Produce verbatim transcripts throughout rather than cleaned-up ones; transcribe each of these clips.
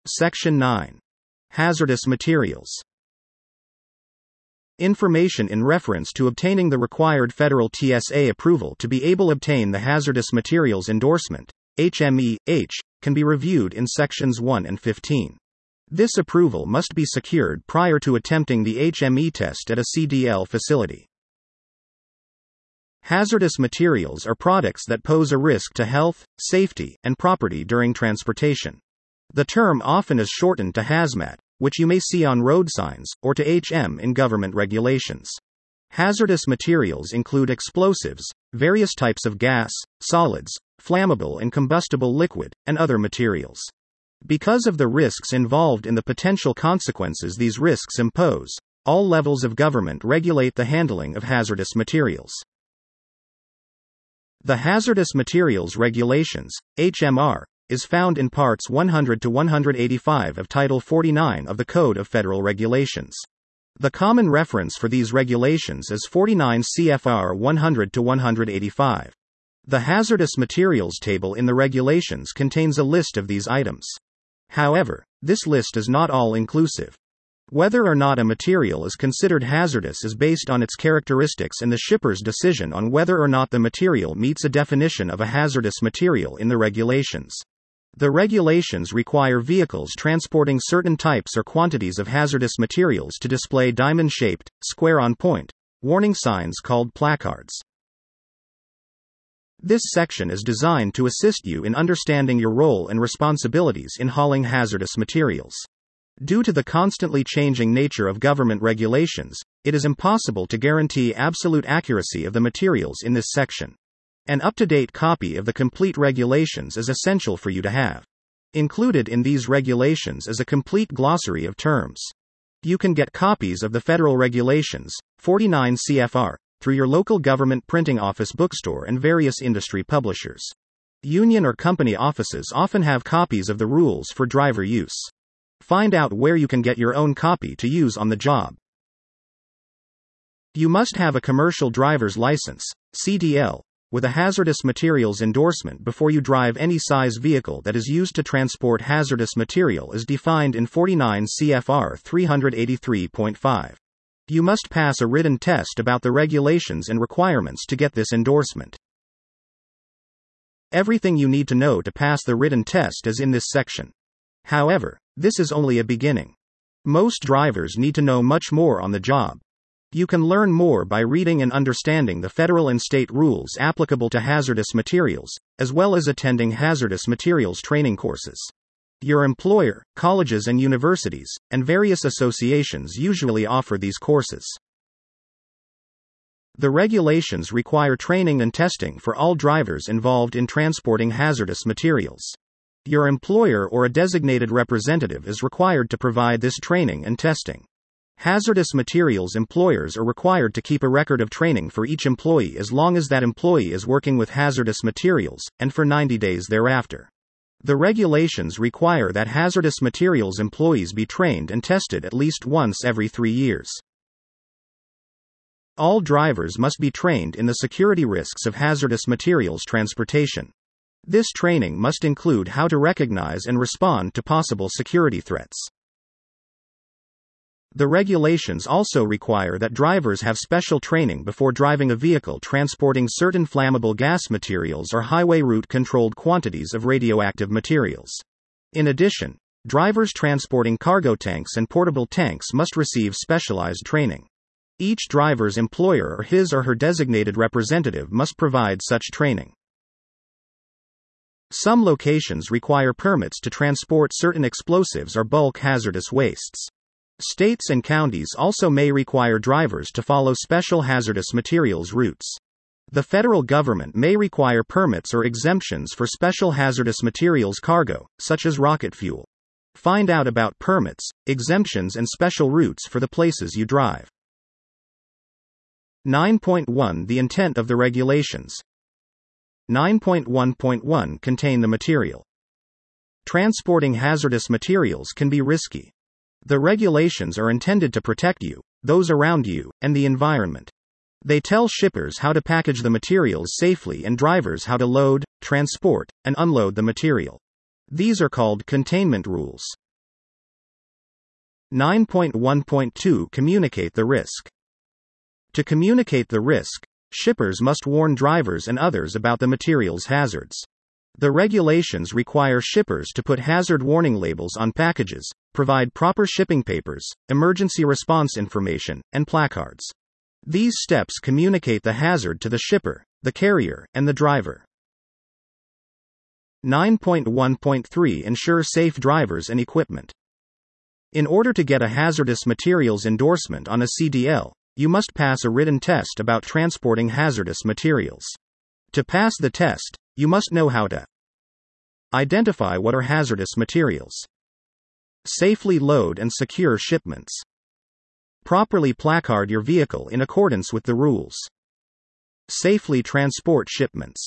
Section nine. Hazardous materials. Information in reference to obtaining the required federal T S A approval to be able to obtain the Hazardous Materials Endorsement, H M E H, can be reviewed in Sections one and fifteen. This approval must be secured prior to attempting the H M E test at a C D L facility. Hazardous materials are products that pose a risk to health, safety, and property during transportation. The term often is shortened to hazmat, which you may see on road signs, or to H M in government regulations. Hazardous materials include explosives, various types of gas, solids, flammable and combustible liquid, and other materials. Because of the risks involved in the potential consequences these risks impose, all levels of government regulate the handling of hazardous materials. The Hazardous Materials Regulations, H M R, is found in Parts one hundred to one hundred eighty-five of Title forty-nine of the Code of Federal Regulations. The common reference for these regulations is forty-nine C F R one hundred to one hundred eighty-five. The hazardous materials table in the regulations contains a list of these items. However, this list is not all-inclusive. Whether or not a material is considered hazardous is based on its characteristics and the shipper's decision on whether or not the material meets a definition of a hazardous material in the regulations. The regulations require vehicles transporting certain types or quantities of hazardous materials to display diamond-shaped, square-on-point, warning signs called placards. This section is designed to assist you in understanding your role and responsibilities in hauling hazardous materials. Due to the constantly changing nature of government regulations, it is impossible to guarantee absolute accuracy of the materials in this section. An up-to-date copy of the complete regulations is essential for you to have. Included in these regulations is a complete glossary of terms. You can get copies of the federal regulations, forty-nine C F R, through your local government printing office bookstore and various industry publishers. Union or company offices often have copies of the rules for driver use. Find out where you can get your own copy to use on the job. You must have a commercial driver's license, C D L, with a hazardous materials endorsement before you drive any size vehicle that is used to transport hazardous material as defined in forty-nine C F R three eighty-three point five. You must pass a written test about the regulations and requirements to get this endorsement. Everything you need to know to pass the written test is in this section. However, this is only a beginning. Most drivers need to know much more on the job. You can learn more by reading and understanding the federal and state rules applicable to hazardous materials, as well as attending hazardous materials training courses. Your employer, colleges and universities, and various associations usually offer these courses. The regulations require training and testing for all drivers involved in transporting hazardous materials. Your employer or a designated representative is required to provide this training and testing. Hazardous materials employers are required to keep a record of training for each employee as long as that employee is working with hazardous materials, and for ninety days thereafter. The regulations require that hazardous materials employees be trained and tested at least once every three years. All drivers must be trained in the security risks of hazardous materials transportation. This training must include how to recognize and respond to possible security threats. The regulations also require that drivers have special training before driving a vehicle transporting certain flammable gas materials or highway route-controlled quantities of radioactive materials. In addition, drivers transporting cargo tanks and portable tanks must receive specialized training. Each driver's employer or his or her designated representative must provide such training. Some locations require permits to transport certain explosives or bulk hazardous wastes. States and counties also may require drivers to follow special hazardous materials routes. The federal government may require permits or exemptions for special hazardous materials cargo, such as rocket fuel. Find out about permits, exemptions and special routes for the places you drive. nine point one The intent of the regulations. nine point one point one Contain the material. Transporting hazardous materials can be risky. The regulations are intended to protect you, those around you, and the environment. They tell shippers how to package the materials safely and drivers how to load, transport, and unload the material. These are called containment rules. nine point one point two Communicate the risk. To communicate the risk, shippers must warn drivers and others about the material's hazards. The regulations require shippers to put hazard warning labels on packages, provide proper shipping papers, emergency response information, and placards. These steps communicate the hazard to the shipper, the carrier, and the driver. nine point one point three Ensure safe drivers and equipment. In order to get a hazardous materials endorsement on a C D L, you must pass a written test about transporting hazardous materials. To pass the test, you must know how to identify what are hazardous materials, safely load and secure shipments, properly placard your vehicle in accordance with the rules, safely transport shipments.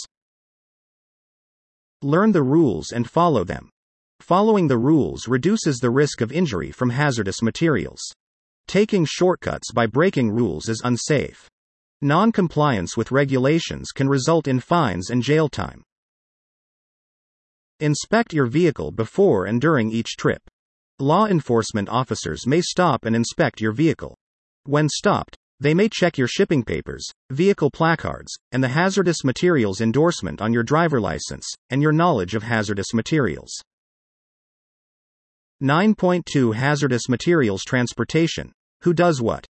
Learn the rules and follow them. Following the rules reduces the risk of injury from hazardous materials. Taking shortcuts by breaking rules is unsafe. Non-compliance with regulations can result in fines and jail time. Inspect your vehicle before and during each trip. Law enforcement officers may stop and inspect your vehicle. When stopped, they may check your shipping papers, vehicle placards, and the hazardous materials endorsement on your driver license, and your knowledge of hazardous materials. nine point two Hazardous materials transportation. Who does what?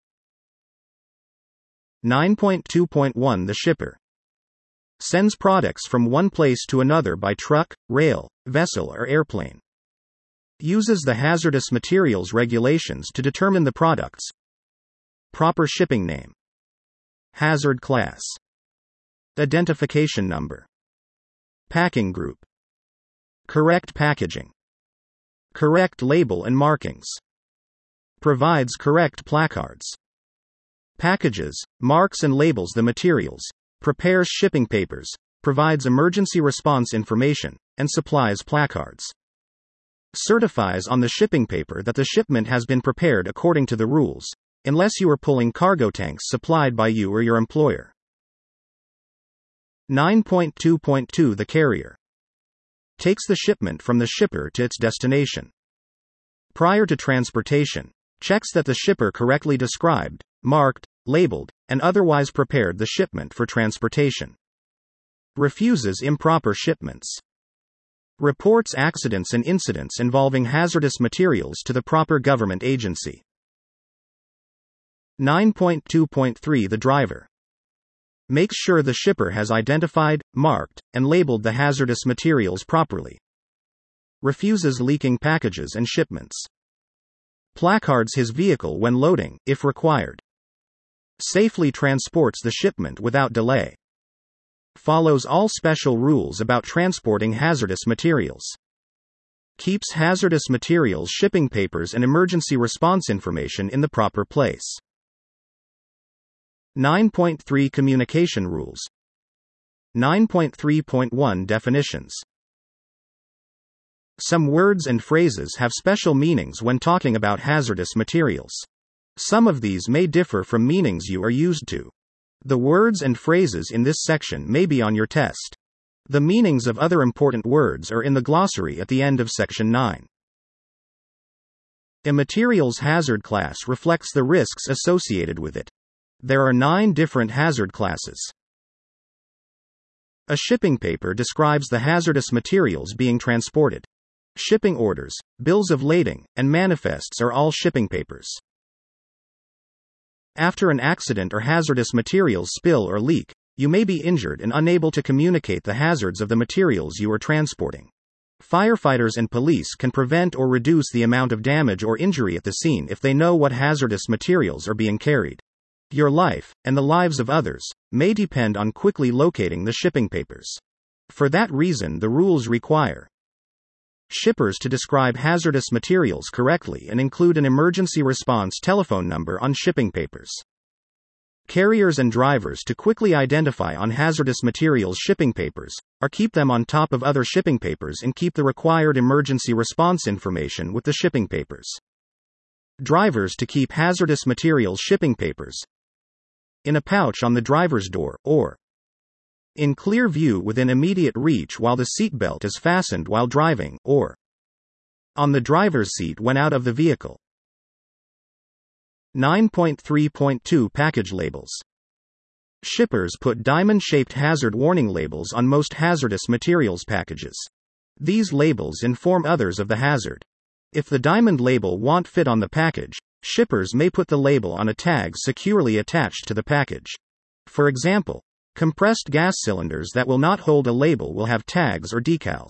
nine point two point one The shipper sends products from one place to another by truck, rail, vessel, or airplane. Uses the hazardous materials regulations to determine the product's proper shipping name, hazard class, identification number, packing group, correct packaging, correct label and markings, provides correct placards, packages, marks and labels the materials, prepares shipping papers, provides emergency response information, and supplies placards. Certifies on the shipping paper that the shipment has been prepared according to the rules, unless you are pulling cargo tanks supplied by you or your employer. nine point two point two The carrier takes the shipment from the shipper to its destination. Prior to transportation, checks that the shipper correctly described, marked, labeled, and otherwise prepared the shipment for transportation. Refuses improper shipments. Reports accidents and incidents involving hazardous materials to the proper government agency. nine point two point three The driver makes sure the shipper has identified, marked, and labeled the hazardous materials properly. Refuses leaking packages and shipments. Placards his vehicle when loading, if required. Safely transports the shipment without delay. Follows all special rules about transporting hazardous materials. Keeps hazardous materials shipping papers and emergency response information in the proper place. nine point three Communication rules. nine point three point one Definitions. Some words and phrases have special meanings when talking about hazardous materials. Some of these may differ from meanings you are used to. The words and phrases in this section may be on your test. The meanings of other important words are in the glossary at the end of section nine. A material's hazard class reflects the risks associated with it. There are nine different hazard classes. A shipping paper describes the hazardous materials being transported. Shipping orders, bills of lading, and manifests are all shipping papers. After an accident or hazardous materials spill or leak, you may be injured and unable to communicate the hazards of the materials you are transporting. Firefighters and police can prevent or reduce the amount of damage or injury at the scene if they know what hazardous materials are being carried. Your life, and the lives of others, may depend on quickly locating the shipping papers. For that reason, the rules require shippers to describe hazardous materials correctly and include an emergency response telephone number on shipping papers. Carriers and drivers to quickly identify on hazardous materials shipping papers, or keep them on top of other shipping papers and keep the required emergency response information with the shipping papers. Drivers to keep hazardous materials shipping papers in a pouch on the driver's door, or in clear view within immediate reach while the seatbelt is fastened while driving, or on the driver's seat when out of the vehicle. nine point three point two Package labels. Shippers put diamond-shaped hazard warning labels on most hazardous materials packages. These labels inform others of the hazard. If the diamond label won't fit on the package, shippers may put the label on a tag securely attached to the package. For example, compressed gas cylinders that will not hold a label will have tags or decals.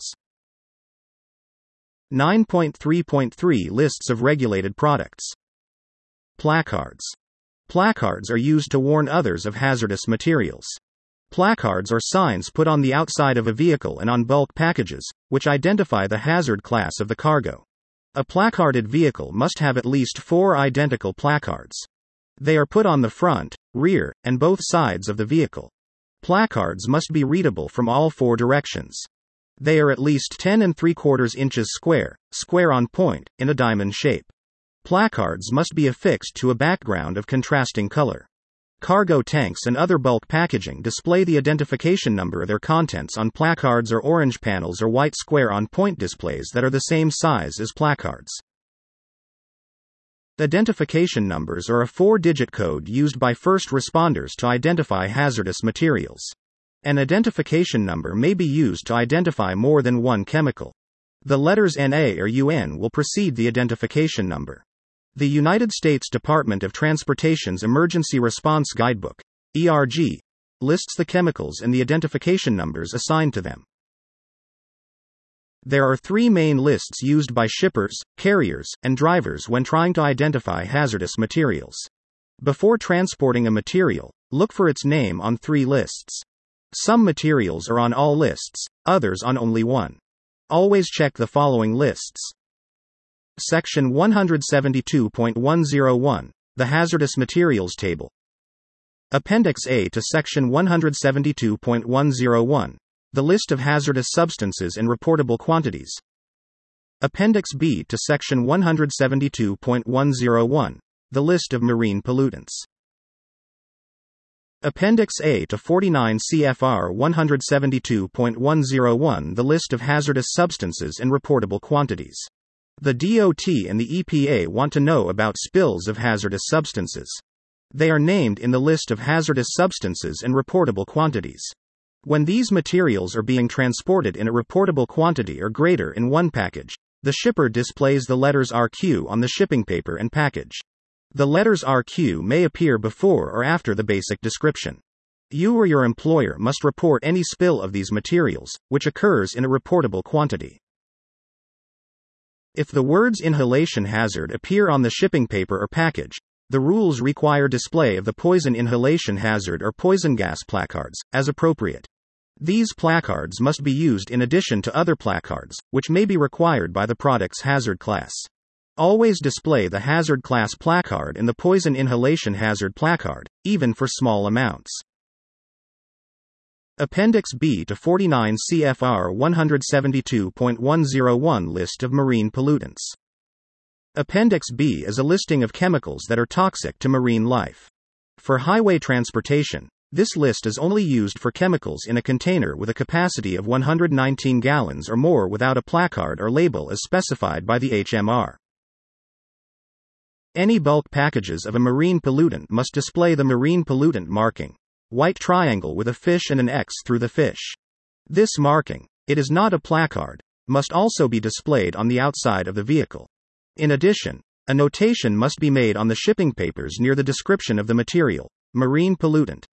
nine point three point three Lists of regulated products. Placards. Placards are used to warn others of hazardous materials. Placards are signs put on the outside of a vehicle and on bulk packages, which identify the hazard class of the cargo. A placarded vehicle must have at least four identical placards. They are put on the front, rear, and both sides of the vehicle. Placards must be readable from all four directions. They are at least ten and three quarters inches square, square on point, in a diamond shape. Placards must be affixed to a background of contrasting color. Cargo tanks and other bulk packaging display the identification number of their contents on placards or orange panels or white square on point displays that are the same size as placards. Identification numbers are a four-digit code used by first responders to identify hazardous materials. An identification number may be used to identify more than one chemical. The letters N A or U N will precede the identification number. The United States Department of Transportation's Emergency Response Guidebook, E R G, lists the chemicals and the identification numbers assigned to them. There are three main lists used by shippers, carriers, and drivers when trying to identify hazardous materials. Before transporting a material, look for its name on three lists. Some materials are on all lists, others on only one. Always check the following lists. Section one seventy-two point one oh one, the Hazardous Materials Table. Appendix A to Section one seventy-two point one oh one, the List of Hazardous Substances and Reportable Quantities. Appendix B to Section one seventy-two point one oh one, the List of Marine Pollutants. Appendix A to forty-nine C F R one seventy-two point one oh one, the List of Hazardous Substances and Reportable Quantities. The D O T and the E P A want to know about spills of hazardous substances. They are named in the list of hazardous substances and reportable quantities. When these materials are being transported in a reportable quantity or greater in one package, the shipper displays the letters R Q on the shipping paper and package. The letters R Q may appear before or after the basic description. You or your employer must report any spill of these materials, which occurs in a reportable quantity. If the words inhalation hazard appear on the shipping paper or package, the rules require display of the poison inhalation hazard or poison gas placards, as appropriate. These placards must be used in addition to other placards, which may be required by the product's hazard class. Always display the hazard class placard and the poison inhalation hazard placard, even for small amounts. Appendix B to forty-nine C F R one seventy-two point one oh one, List of Marine Pollutants. Appendix B is a listing of chemicals that are toxic to marine life. For highway transportation, this list is only used for chemicals in a container with a capacity of one hundred nineteen gallons or more without a placard or label as specified by the H M R. Any bulk packages of a marine pollutant must display the marine pollutant marking, white triangle with a fish and an X through the fish. This marking, it is not a placard, must also be displayed on the outside of the vehicle. In addition, a notation must be made on the shipping papers near the description of the material, marine pollutant.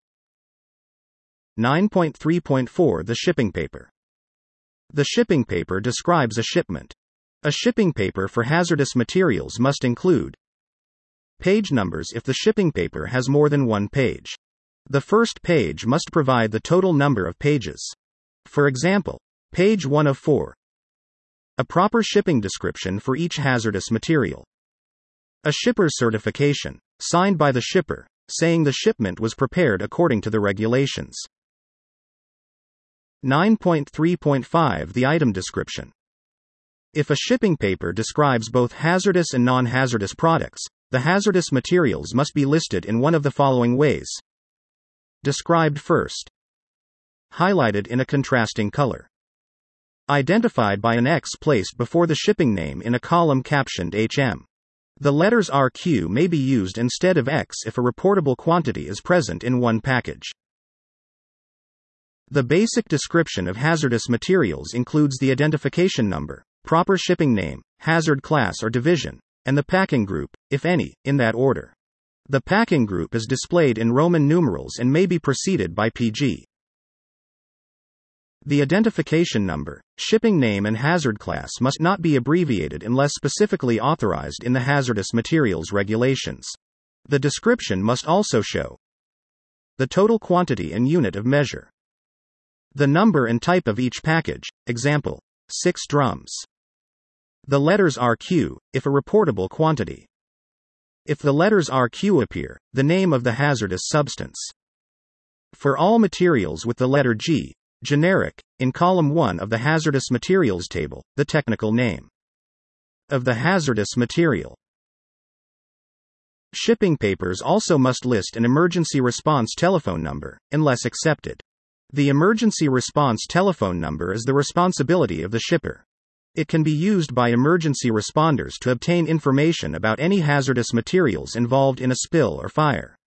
nine point three point four The shipping paper. The shipping paper describes a shipment. A shipping paper for hazardous materials must include page numbers if the shipping paper has more than one page. The first page must provide the total number of pages. For example, page one of four. A proper shipping description for each hazardous material. A shipper's certification, signed by the shipper, saying the shipment was prepared according to the regulations. nine point three point five The item description. If a shipping paper describes both hazardous and non-hazardous products, the hazardous materials must be listed in one of the following ways. Described first. Highlighted in a contrasting color. Identified by an X placed before the shipping name in a column captioned H M. The letters R Q may be used instead of X if a reportable quantity is present in one package. The basic description of hazardous materials includes the identification number, proper shipping name, hazard class or division, and the packing group, if any, in that order. The packing group is displayed in Roman numerals and may be preceded by P G. The identification number, shipping name and hazard class must not be abbreviated unless specifically authorized in the hazardous materials regulations. The description must also show the total quantity and unit of measure, the number and type of each package, example, six drums. The letters R Q, if a reportable quantity. If the letters R Q appear, the name of the hazardous substance. For all materials with the letter G, generic, in column one of the hazardous materials table, the technical name of the hazardous material. Shipping papers also must list an emergency response telephone number, unless accepted. The emergency response telephone number is the responsibility of the shipper. It can be used by emergency responders to obtain information about any hazardous materials involved in a spill or fire.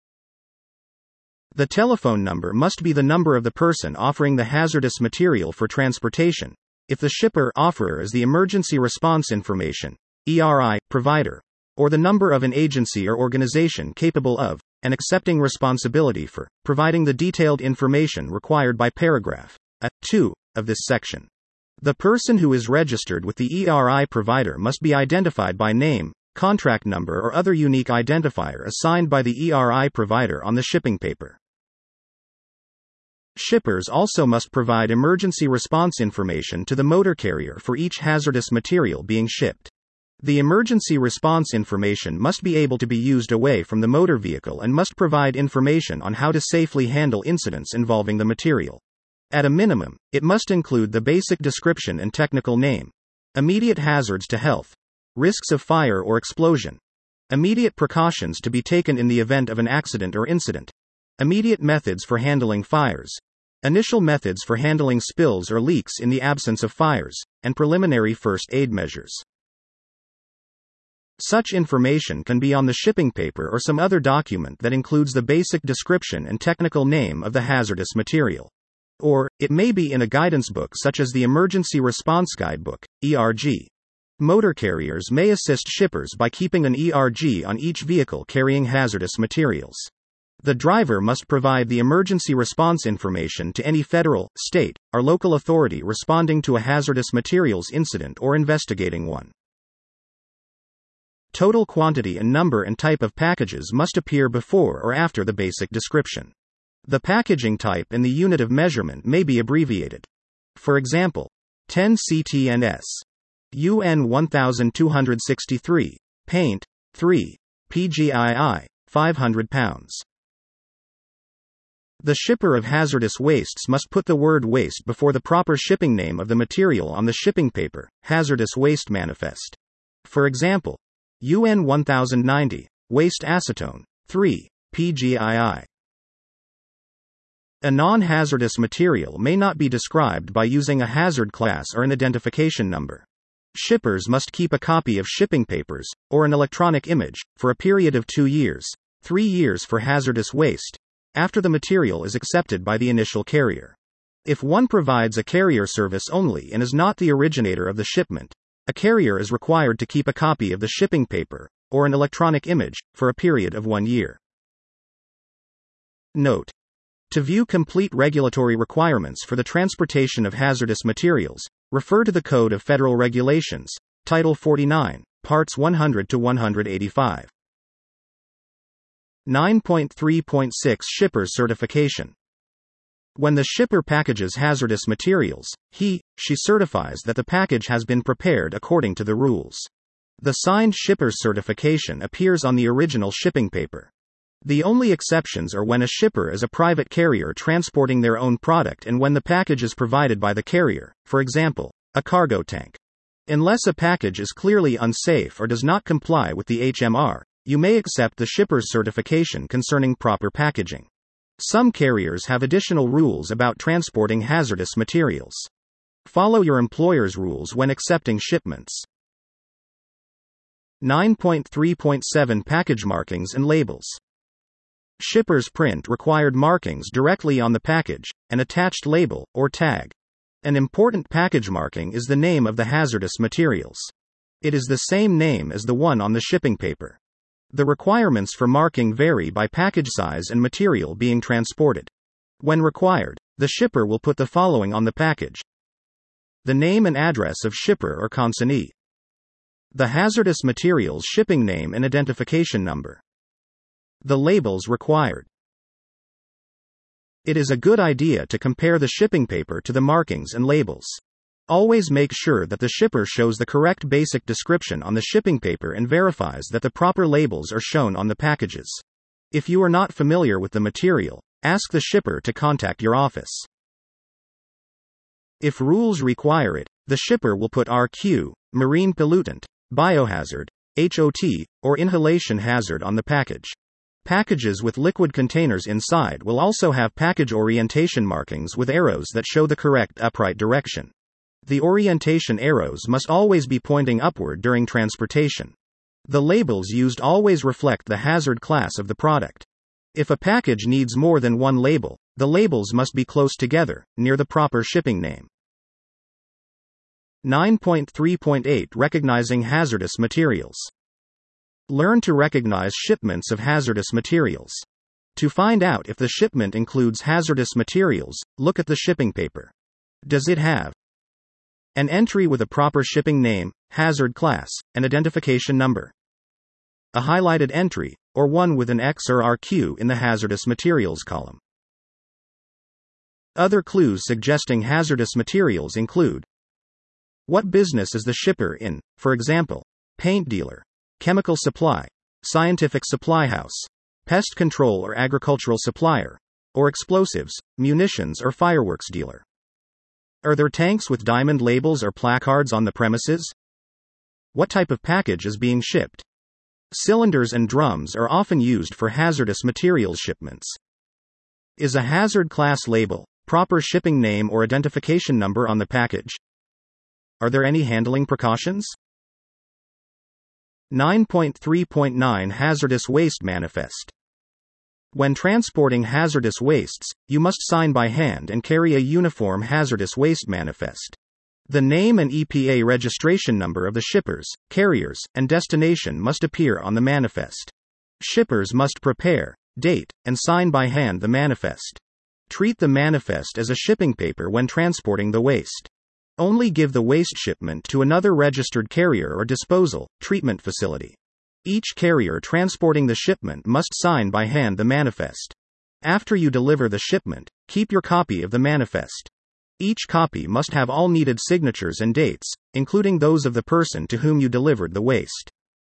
The telephone number must be the number of the person offering the hazardous material for transportation, if the shipper offerer is the emergency response information E R I provider, or the number of an agency or organization capable of, and accepting responsibility for, providing the detailed information required by paragraph A two of this section. The person who is registered with the E R I provider must be identified by name, contract number or other unique identifier assigned by the E R I provider on the shipping paper. Shippers also must provide emergency response information to the motor carrier for each hazardous material being shipped. The emergency response information must be able to be used away from the motor vehicle and must provide information on how to safely handle incidents involving the material. At a minimum, it must include the basic description and technical name, immediate hazards to health, risks of fire or explosion, immediate precautions to be taken in the event of an accident or incident, immediate methods for handling fires, initial methods for handling spills or leaks in the absence of fires, and preliminary first aid measures. Such information can be on the shipping paper or some other document that includes the basic description and technical name of the hazardous material. Or, it may be in a guidance book such as the Emergency Response Guidebook, E R G. Motor carriers may assist shippers by keeping an E R G on each vehicle carrying hazardous materials. The driver must provide the emergency response information to any federal, state, or local authority responding to a hazardous materials incident or investigating one. Total quantity and number and type of packages must appear before or after the basic description. The packaging type and the unit of measurement may be abbreviated. For example, ten C T N S, U N twelve sixty-three, paint, three, P G I I, five hundred pounds. The shipper of hazardous wastes must put the word waste before the proper shipping name of the material on the shipping paper, hazardous waste manifest. For example, U N ten ninety, waste acetone, three, P G I I. A non-hazardous material may not be described by using a hazard class or an identification number. Shippers must keep a copy of shipping papers, or an electronic image, for a period of two years, three years for hazardous waste, after the material is accepted by the initial carrier. If one provides a carrier service only and is not the originator of the shipment, a carrier is required to keep a copy of the shipping paper, or an electronic image, for a period of one year. Note: to view complete regulatory requirements for the transportation of hazardous materials, refer to the Code of Federal Regulations, Title forty-nine, Parts one hundred to one hundred eighty-five. nine point three point six Shipper's Certification. When the shipper packages hazardous materials, he, she certifies that the package has been prepared according to the rules. The signed shipper's certification appears on the original shipping paper. The only exceptions are when a shipper is a private carrier transporting their own product and when the package is provided by the carrier, for example, a cargo tank. Unless a package is clearly unsafe or does not comply with the H M R, you may accept the shipper's certification concerning proper packaging. Some carriers have additional rules about transporting hazardous materials. Follow your employer's rules when accepting shipments. nine point three point seven Package markings and labels. Shippers print required markings directly on the package, an attached label, or tag. An important package marking is the name of the hazardous materials. It is the same name as the one on the shipping paper. The requirements for marking vary by package size and material being transported. When required, the shipper will put the following on the package: the name and address of shipper or consignee, the hazardous materials shipping name and identification number, the labels required. It is a good idea to compare the shipping paper to the markings and labels. Always make sure that the shipper shows the correct basic description on the shipping paper and verifies that the proper labels are shown on the packages. If you are not familiar with the material, ask the shipper to contact your office. If rules require it, the shipper will put R Q, marine pollutant, biohazard, H O T, or inhalation hazard on the package. Packages with liquid containers inside will also have package orientation markings with arrows that show the correct upright direction. The orientation arrows must always be pointing upward during transportation. The labels used always reflect the hazard class of the product. If a package needs more than one label, the labels must be close together, near the proper shipping name. nine point three point eight Recognizing hazardous materials. Learn to recognize shipments of hazardous materials. To find out if the shipment includes hazardous materials, look at the shipping paper. Does it have an entry with a proper shipping name, hazard class, and identification number? A highlighted entry, or one with an X or R Q in the hazardous materials column. Other clues suggesting hazardous materials include: what business is the shipper in, for example, paint dealer, chemical supply, scientific supply house, pest control or agricultural supplier, or explosives, munitions or fireworks dealer. Are there tanks with diamond labels or placards on the premises? What type of package is being shipped? Cylinders and drums are often used for hazardous materials shipments. Is a hazard class label, proper shipping name or identification number on the package? Are there any handling precautions? nine point three point nine Hazardous Waste Manifest. When transporting hazardous wastes, you must sign by hand and carry a uniform hazardous waste manifest. The name and E P A registration number of the shippers, carriers, and destination must appear on the manifest. Shippers must prepare, date, and sign by hand the manifest. Treat the manifest as a shipping paper when transporting the waste. Only give the waste shipment to another registered carrier or disposal, treatment facility. Each carrier transporting the shipment must sign by hand the manifest. After you deliver the shipment, keep your copy of the manifest. Each copy must have all needed signatures and dates, including those of the person to whom you delivered the waste.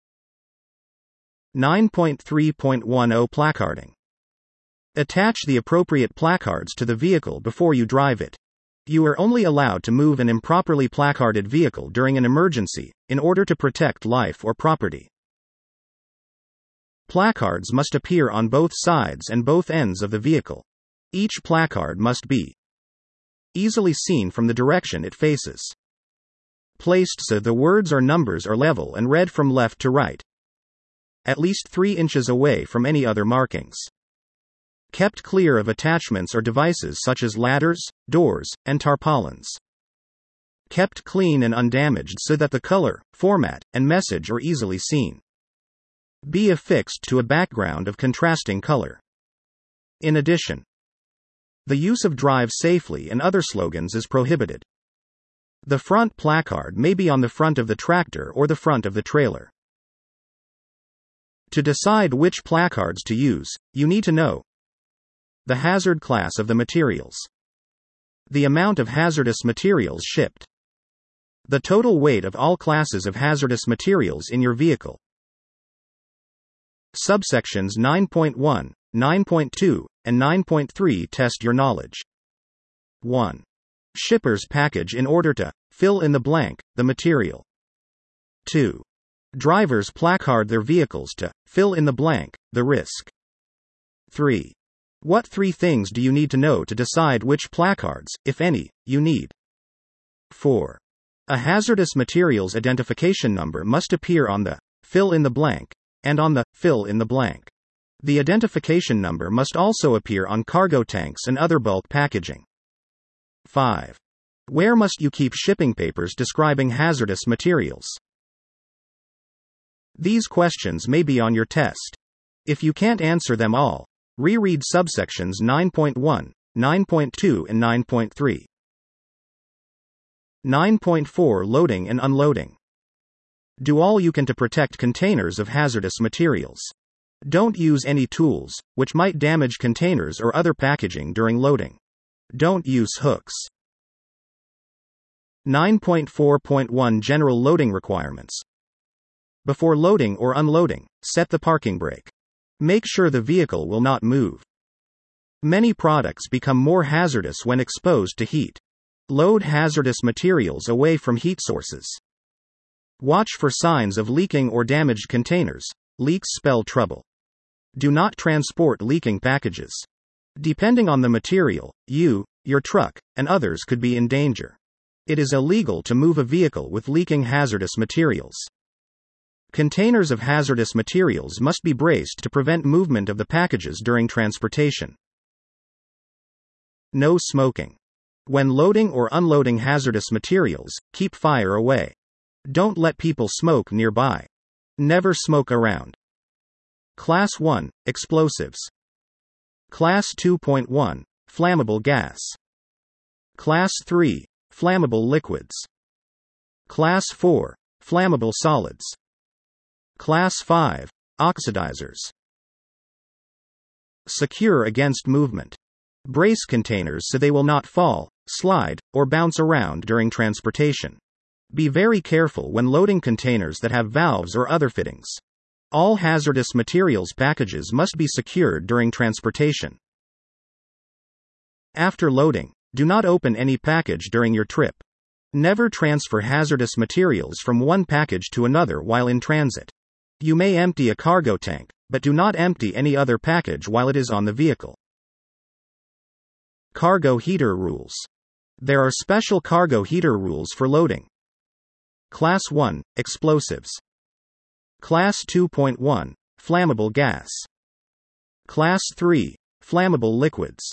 nine point three point ten Placarding. Attach the appropriate placards to the vehicle before you drive it. You are only allowed to move an improperly placarded vehicle during an emergency, in order to protect life or property. Placards must appear on both sides and both ends of the vehicle. Each placard must be easily seen from the direction it faces. Placed so the words or numbers are level and read from left to right. At least three inches away from any other markings. Kept clear of attachments or devices such as ladders, doors, and tarpaulins. Kept clean and undamaged so that the color, format, and message are easily seen. Be affixed to a background of contrasting color. In addition, the use of "drive safely" and other slogans is prohibited. The front placard may be on the front of the tractor or the front of the trailer. To decide which placards to use, you need to know the hazard class of the materials, the amount of hazardous materials shipped, the total weight of all classes of hazardous materials in your vehicle. Subsections nine point one, nine point two, and nine point three test your knowledge. one. Shipper's package in order to fill in the blank, the material. two. Drivers placard their vehicles to fill in the blank, the risk. three. What three things do you need to know to decide which placards, if any, you need? four. A hazardous materials identification number must appear on the fill in the blank, and on the fill in the blank. The identification number must also appear on cargo tanks and other bulk packaging. five. Where must you keep shipping papers describing hazardous materials? These questions may be on your test. If you can't answer them all, reread subsections nine point one, nine point two, and nine point three. nine point four Loading and unloading. Do all you can to protect containers of hazardous materials. Don't use any tools, which might damage containers or other packaging during loading. Don't use hooks. nine point four point one General loading requirements. Before loading or unloading, set the parking brake. Make sure the vehicle will not move. Many products become more hazardous when exposed to heat. Load hazardous materials away from heat sources. Watch for signs of leaking or damaged containers. Leaks spell trouble. Do not transport leaking packages. Depending on the material, you, your truck, and others could be in danger. It is illegal to move a vehicle with leaking hazardous materials. Containers of hazardous materials must be braced to prevent movement of the packages during transportation. No smoking. When loading or unloading hazardous materials, keep fire away. Don't let people smoke nearby. Never smoke around. Class one, Explosives. Class two point one, Flammable gas. Class three, Flammable liquids. Class four, Flammable solids. Class five, Oxidizers. Secure against movement. Brace containers so they will not fall, slide, or bounce around during transportation. Be very careful when loading containers that have valves or other fittings. All hazardous materials packages must be secured during transportation. After loading, do not open any package during your trip. Never transfer hazardous materials from one package to another while in transit. You may empty a cargo tank, but do not empty any other package while it is on the vehicle. Cargo heater rules. There are special cargo heater rules for loading. Class one, Explosives. Class two point one, Flammable gas. Class three, Flammable liquids.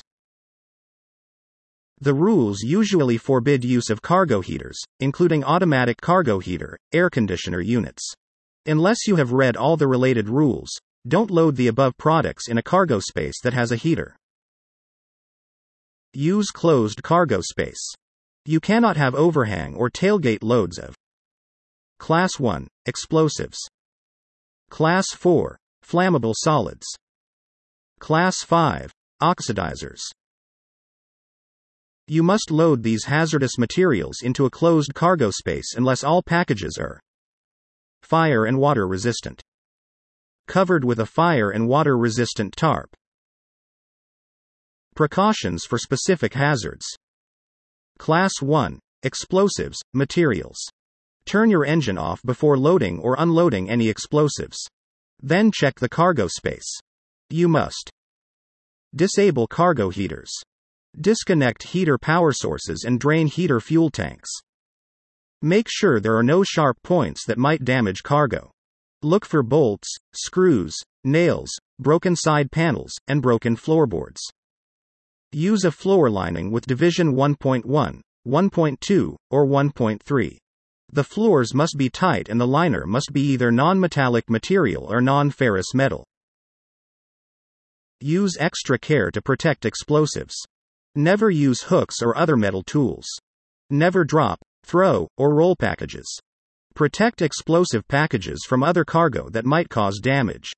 The rules usually forbid use of cargo heaters, including automatic cargo heater, air conditioner units. Unless you have read all the related rules, don't load the above products in a cargo space that has a heater. Use closed cargo space. You cannot have overhang or tailgate loads of Class one, Explosives. Class four, Flammable solids. Class five, Oxidizers. You must load these hazardous materials into a closed cargo space unless all packages are fire and water resistant. Covered with a fire and water resistant tarp. Precautions for specific hazards. Class one, Explosives, materials. Turn your engine off before loading or unloading any explosives. Then check the cargo space. You must disable cargo heaters. Disconnect heater power sources and drain heater fuel tanks. Make sure there are no sharp points that might damage cargo. Look for bolts, screws, nails, broken side panels, and broken floorboards. Use a floor lining with division one point one, one point two, or one point three. The floors must be tight and the liner must be either non-metallic material or non-ferrous metal. Use extra care to protect explosives. Never use hooks or other metal tools. Never drop, throw, or roll packages. Protect explosive packages from other cargo that might cause damage.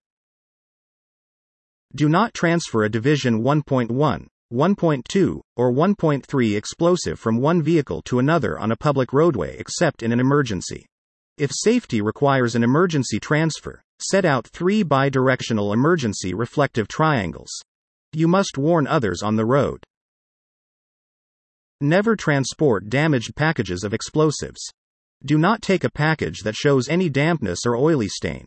Do not transfer a division one point one, one point two, or one point three explosive from one vehicle to another on a public roadway except in an emergency. If safety requires an emergency transfer, set out three bi-directional emergency reflective triangles. You must warn others on the road. Never transport damaged packages of explosives. Do not take a package that shows any dampness or oily stain.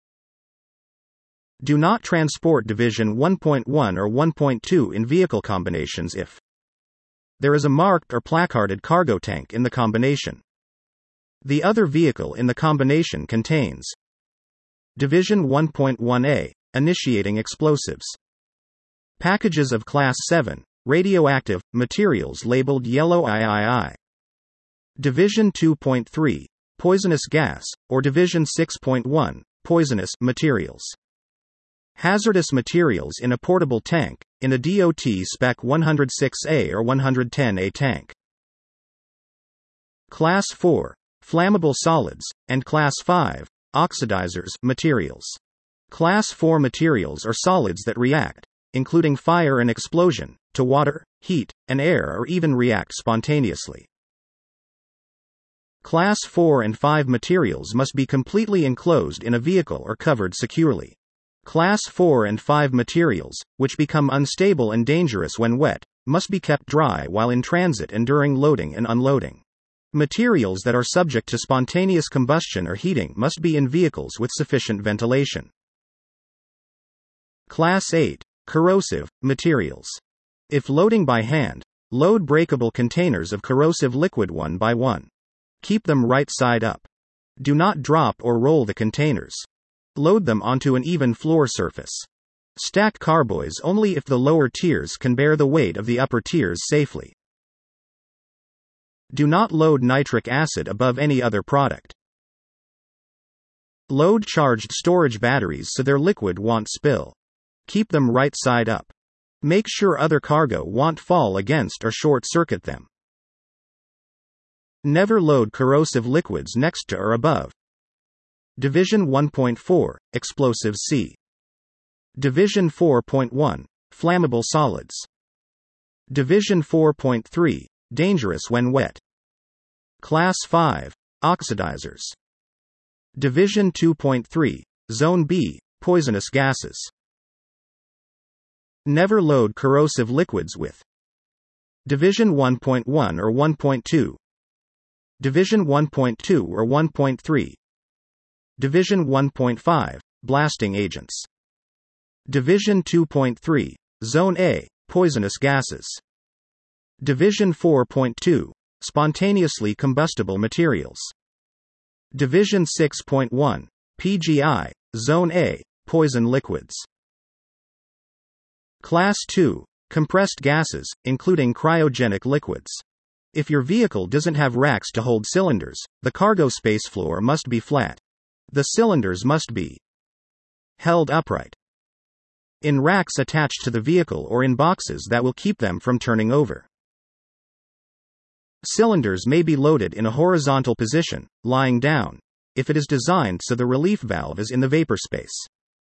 Do not transport division one point one or one point two in vehicle combinations if there is a marked or placarded cargo tank in the combination. The other vehicle in the combination contains Division one point one A, Initiating Explosives. Packages of Class seven, Radioactive, Materials labeled Yellow three. Division two point three, Poisonous Gas, or Division six point one, Poisonous Materials. Hazardous materials in a portable tank, in a D O T Spec one oh six A or one ten A tank. Class four, Flammable Solids, and Class five, Oxidizers materials. Class four materials are solids that react, including fire and explosion, to water, heat, and air or even react spontaneously. Class four and five materials must be completely enclosed in a vehicle or covered securely. Class four and five materials, which become unstable and dangerous when wet, must be kept dry while in transit and during loading and unloading. Materials that are subject to spontaneous combustion or heating must be in vehicles with sufficient ventilation. Class eight, Corrosive materials. If loading by hand, load breakable containers of corrosive liquid one by one. Keep them right side up. Do not drop or roll the containers. Load them onto an even floor surface. Stack carboys only if the lower tiers can bear the weight of the upper tiers safely. Do not load nitric acid above any other product. Load charged storage batteries so their liquid won't spill. Keep them right side up. Make sure other cargo won't fall against or short circuit them. Never load corrosive liquids next to or above. Division one point four, Explosives C. Division four point one, Flammable Solids. Division four point three, Dangerous when wet. Class five, Oxidizers. Division two point three, Zone B, Poisonous Gases. Never load corrosive liquids with Division one point one or one point two, Division one point two or one point three, Division one point five, Blasting Agents. Division two point three, Zone A, Poisonous Gases. Division four point two, Spontaneously Combustible Materials. Division six point one, P G I, Zone A, Poison Liquids. Class two, Compressed Gases, including cryogenic liquids. If your vehicle doesn't have racks to hold cylinders, the cargo space floor must be flat. The cylinders must be held upright in racks attached to the vehicle or in boxes that will keep them from turning over. Cylinders may be loaded in a horizontal position, lying down, if it is designed so the relief valve is in the vapor space.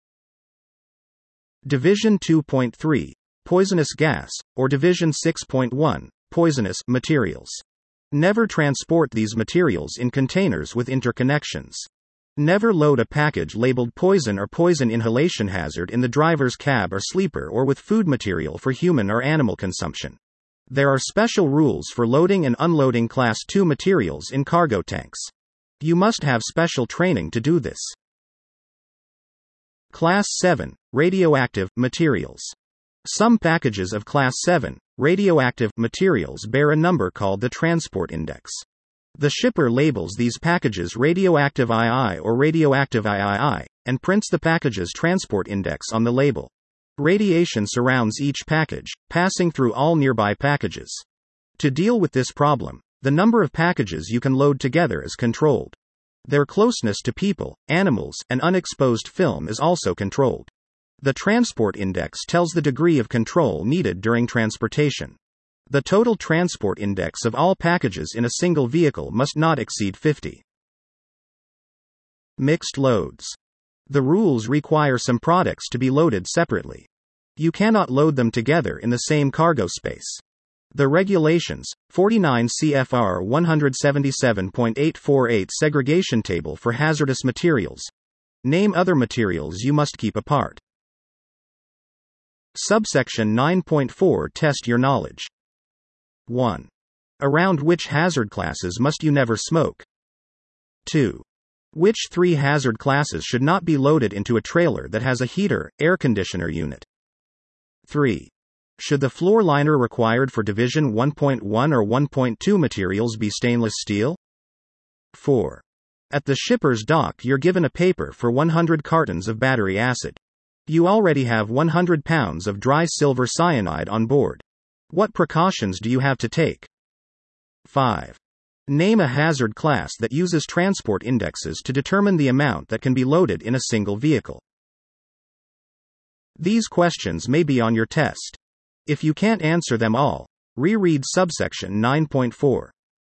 Division two point three, Poisonous Gas, or Division six point one, Poisonous Materials. Never transport these materials in containers with interconnections. Never load a package labeled poison or poison inhalation hazard in the driver's cab or sleeper or with food material for human or animal consumption. There are special rules for loading and unloading Class two materials in cargo tanks. You must have special training to do this. Class seven, Radioactive Materials. Some packages of Class seven, radioactive materials bear a number called the Transport Index. The shipper labels these packages Radioactive two or Radioactive three, and prints the package's Transport Index on the label. Radiation surrounds each package, passing through all nearby packages. To deal with this problem, the number of packages you can load together is controlled. Their closeness to people, animals, and unexposed film is also controlled. The Transport Index tells the degree of control needed during transportation. The total Transport Index of all packages in a single vehicle must not exceed fifty. Mixed loads. The rules require some products to be loaded separately. You cannot load them together in the same cargo space. The regulations, forty-nine C F R one seventy-seven point eight four eight Segregation Table for Hazardous Materials. Name other materials you must keep apart. Subsection nine point four Test your knowledge. one. Around which hazard classes must you never smoke? two. Which three hazard classes should not be loaded into a trailer that has a heater, air conditioner unit? three. Should the floor liner required for Division one point one or one point two materials be stainless steel? four. At the shipper's dock, you're given a paper for one hundred cartons of battery acid. You already have one hundred pounds of dry silver cyanide on board. What precautions do you have to take? five. Name a hazard class that uses transport indexes to determine the amount that can be loaded in a single vehicle. These questions may be on your test. If you can't answer them all, reread subsection nine point four.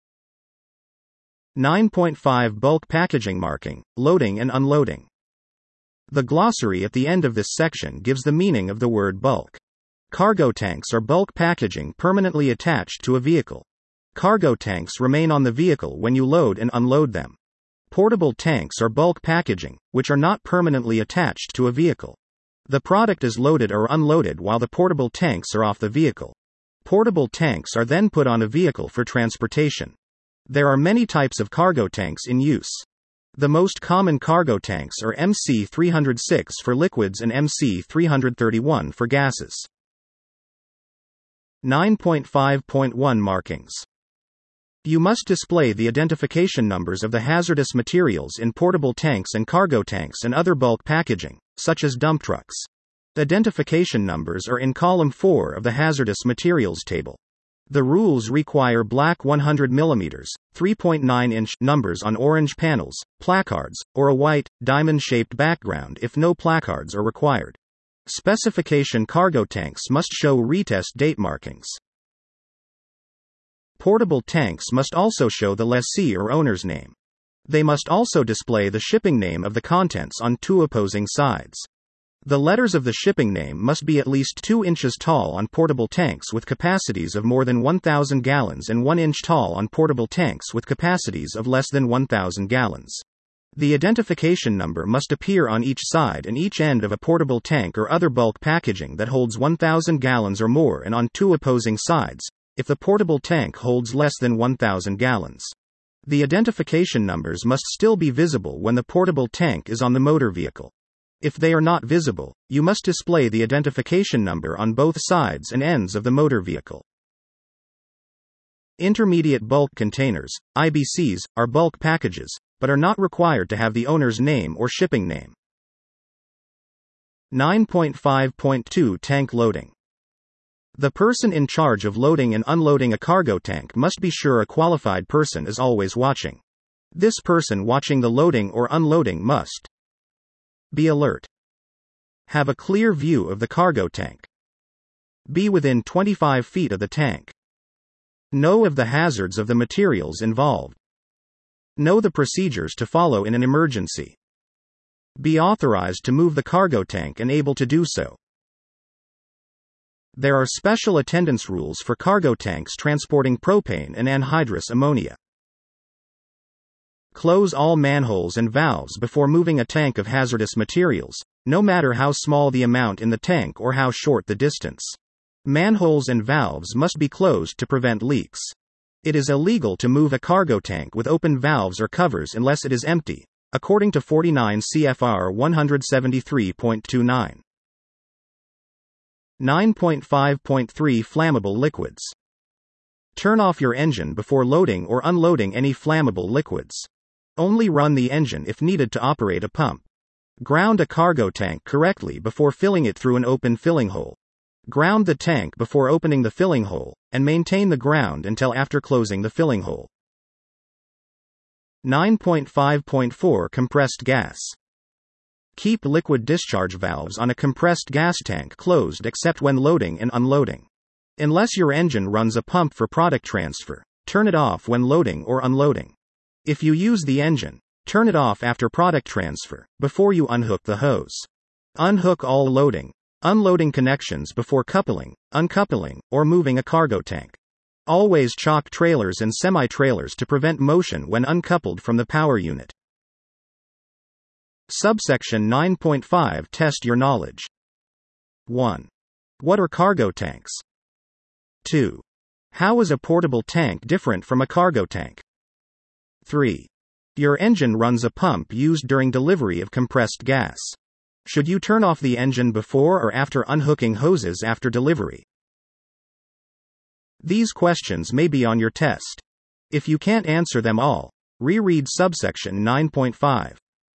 nine point five Bulk packaging marking, loading and unloading. The glossary at the end of this section gives the meaning of the word bulk. Cargo tanks are bulk packaging permanently attached to a vehicle. Cargo tanks remain on the vehicle when you load and unload them. Portable tanks are bulk packaging, which are not permanently attached to a vehicle. The product is loaded or unloaded while the portable tanks are off the vehicle. Portable tanks are then put on a vehicle for transportation. There are many types of cargo tanks in use. The most common cargo tanks are M C three oh six for liquids and M C three thirty-one for gases. nine point five point one Markings. You must display the identification numbers of the hazardous materials in portable tanks and cargo tanks and other bulk packaging, such as dump trucks. Identification numbers are in column four of the hazardous materials table. The rules require black one hundred millimeter, three point nine inch numbers on orange panels, placards, or a white, diamond-shaped background if no placards are required. Specification cargo tanks must show retest date markings. Portable tanks must also show the lessee or owner's name. They must also display the shipping name of the contents on two opposing sides. The letters of the shipping name must be at least two inches tall on portable tanks with capacities of more than one thousand gallons and one inch tall on portable tanks with capacities of less than one thousand gallons. The identification number must appear on each side and each end of a portable tank or other bulk packaging that holds one thousand gallons or more and on two opposing sides, if the portable tank holds less than one thousand gallons. The identification numbers must still be visible when the portable tank is on the motor vehicle. If they are not visible, you must display the identification number on both sides and ends of the motor vehicle. Intermediate bulk containers, I B Cs, are bulk packages, but are not required to have the owner's name or shipping name. nine point five point two Tank loading. The person in charge of loading and unloading a cargo tank must be sure a qualified person is always watching. This person watching the loading or unloading must be alert. Have a clear view of the cargo tank. Be within twenty-five feet of the tank. Know of the hazards of the materials involved. Know the procedures to follow in an emergency. Be authorized to move the cargo tank and able to do so. There are special attendance rules for cargo tanks transporting propane and anhydrous ammonia. Close all manholes and valves before moving a tank of hazardous materials, no matter how small the amount in the tank or how short the distance. Manholes and valves must be closed to prevent leaks. It is illegal to move a cargo tank with open valves or covers unless it is empty, according to forty-nine C F R one seventy-three point two nine. nine point five point three Flammable liquids. Turn off your engine before loading or unloading any flammable liquids. Only run the engine if needed to operate a pump. Ground a cargo tank correctly before filling it through an open filling hole. Ground the tank before opening the filling hole, and maintain the ground until after closing the filling hole. nine point five point four Compressed gas. Keep liquid discharge valves on a compressed gas tank closed except when loading and unloading. Unless your engine runs a pump for product transfer, turn it off when loading or unloading. If you use the engine, turn it off after product transfer, before you unhook the hose. Unhook all loading, unloading connections before coupling, uncoupling, or moving a cargo tank. Always chock trailers and semi-trailers to prevent motion when uncoupled from the power unit. Subsection nine point five Test your knowledge. one. What are cargo tanks? two. How is a portable tank different from a cargo tank? three. Your engine runs a pump used during delivery of compressed gas. Should you turn off the engine before or after unhooking hoses after delivery? These questions may be on your test. If you can't answer them all, Reread subsection nine point five.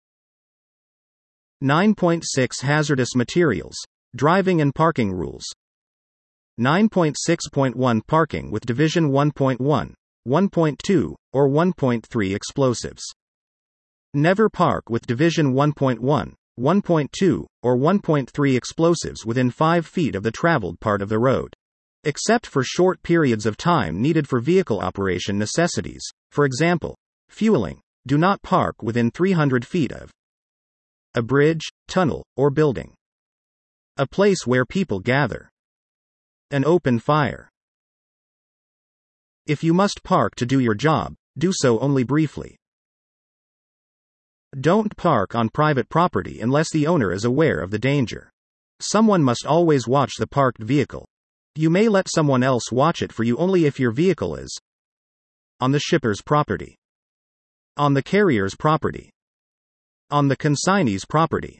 nine point six Hazardous materials, driving and parking rules. nine point six point one Parking with Division one point one, one point two, or one point three explosives. Never park with Division one point one, one point two, or one point three explosives within five feet of the traveled part of the road. Except for short periods of time needed for vehicle operation necessities, for example, fueling, do not park within three hundred feet of a bridge, tunnel, or building. A place where people gather. An open fire. If you must park to do your job, do so only briefly. Don't park on private property unless the owner is aware of the danger. Someone must always watch the parked vehicle. You may let someone else watch it for you only if your vehicle is on the shipper's property, on the carrier's property, on the consignee's property.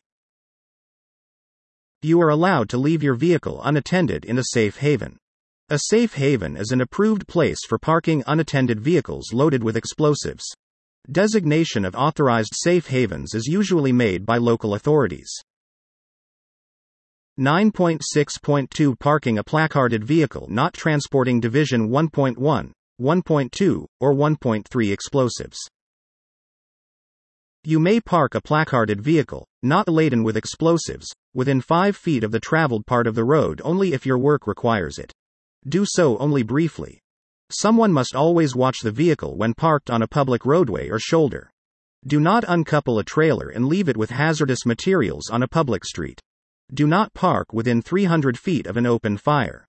You are allowed to leave your vehicle unattended in a safe haven. A safe haven is an approved place for parking unattended vehicles loaded with explosives. Designation of authorized safe havens is usually made by local authorities. nine point six point two Parking a placarded vehicle not transporting Division one point one, one point two, or one point three explosives. You may park a placarded vehicle, not laden with explosives, within five feet of the traveled part of the road only if your work requires it. Do so only briefly. Someone must always watch the vehicle when parked on a public roadway or shoulder. Do not uncouple a trailer and leave it with hazardous materials on a public street. Do not park within three hundred feet of an open fire.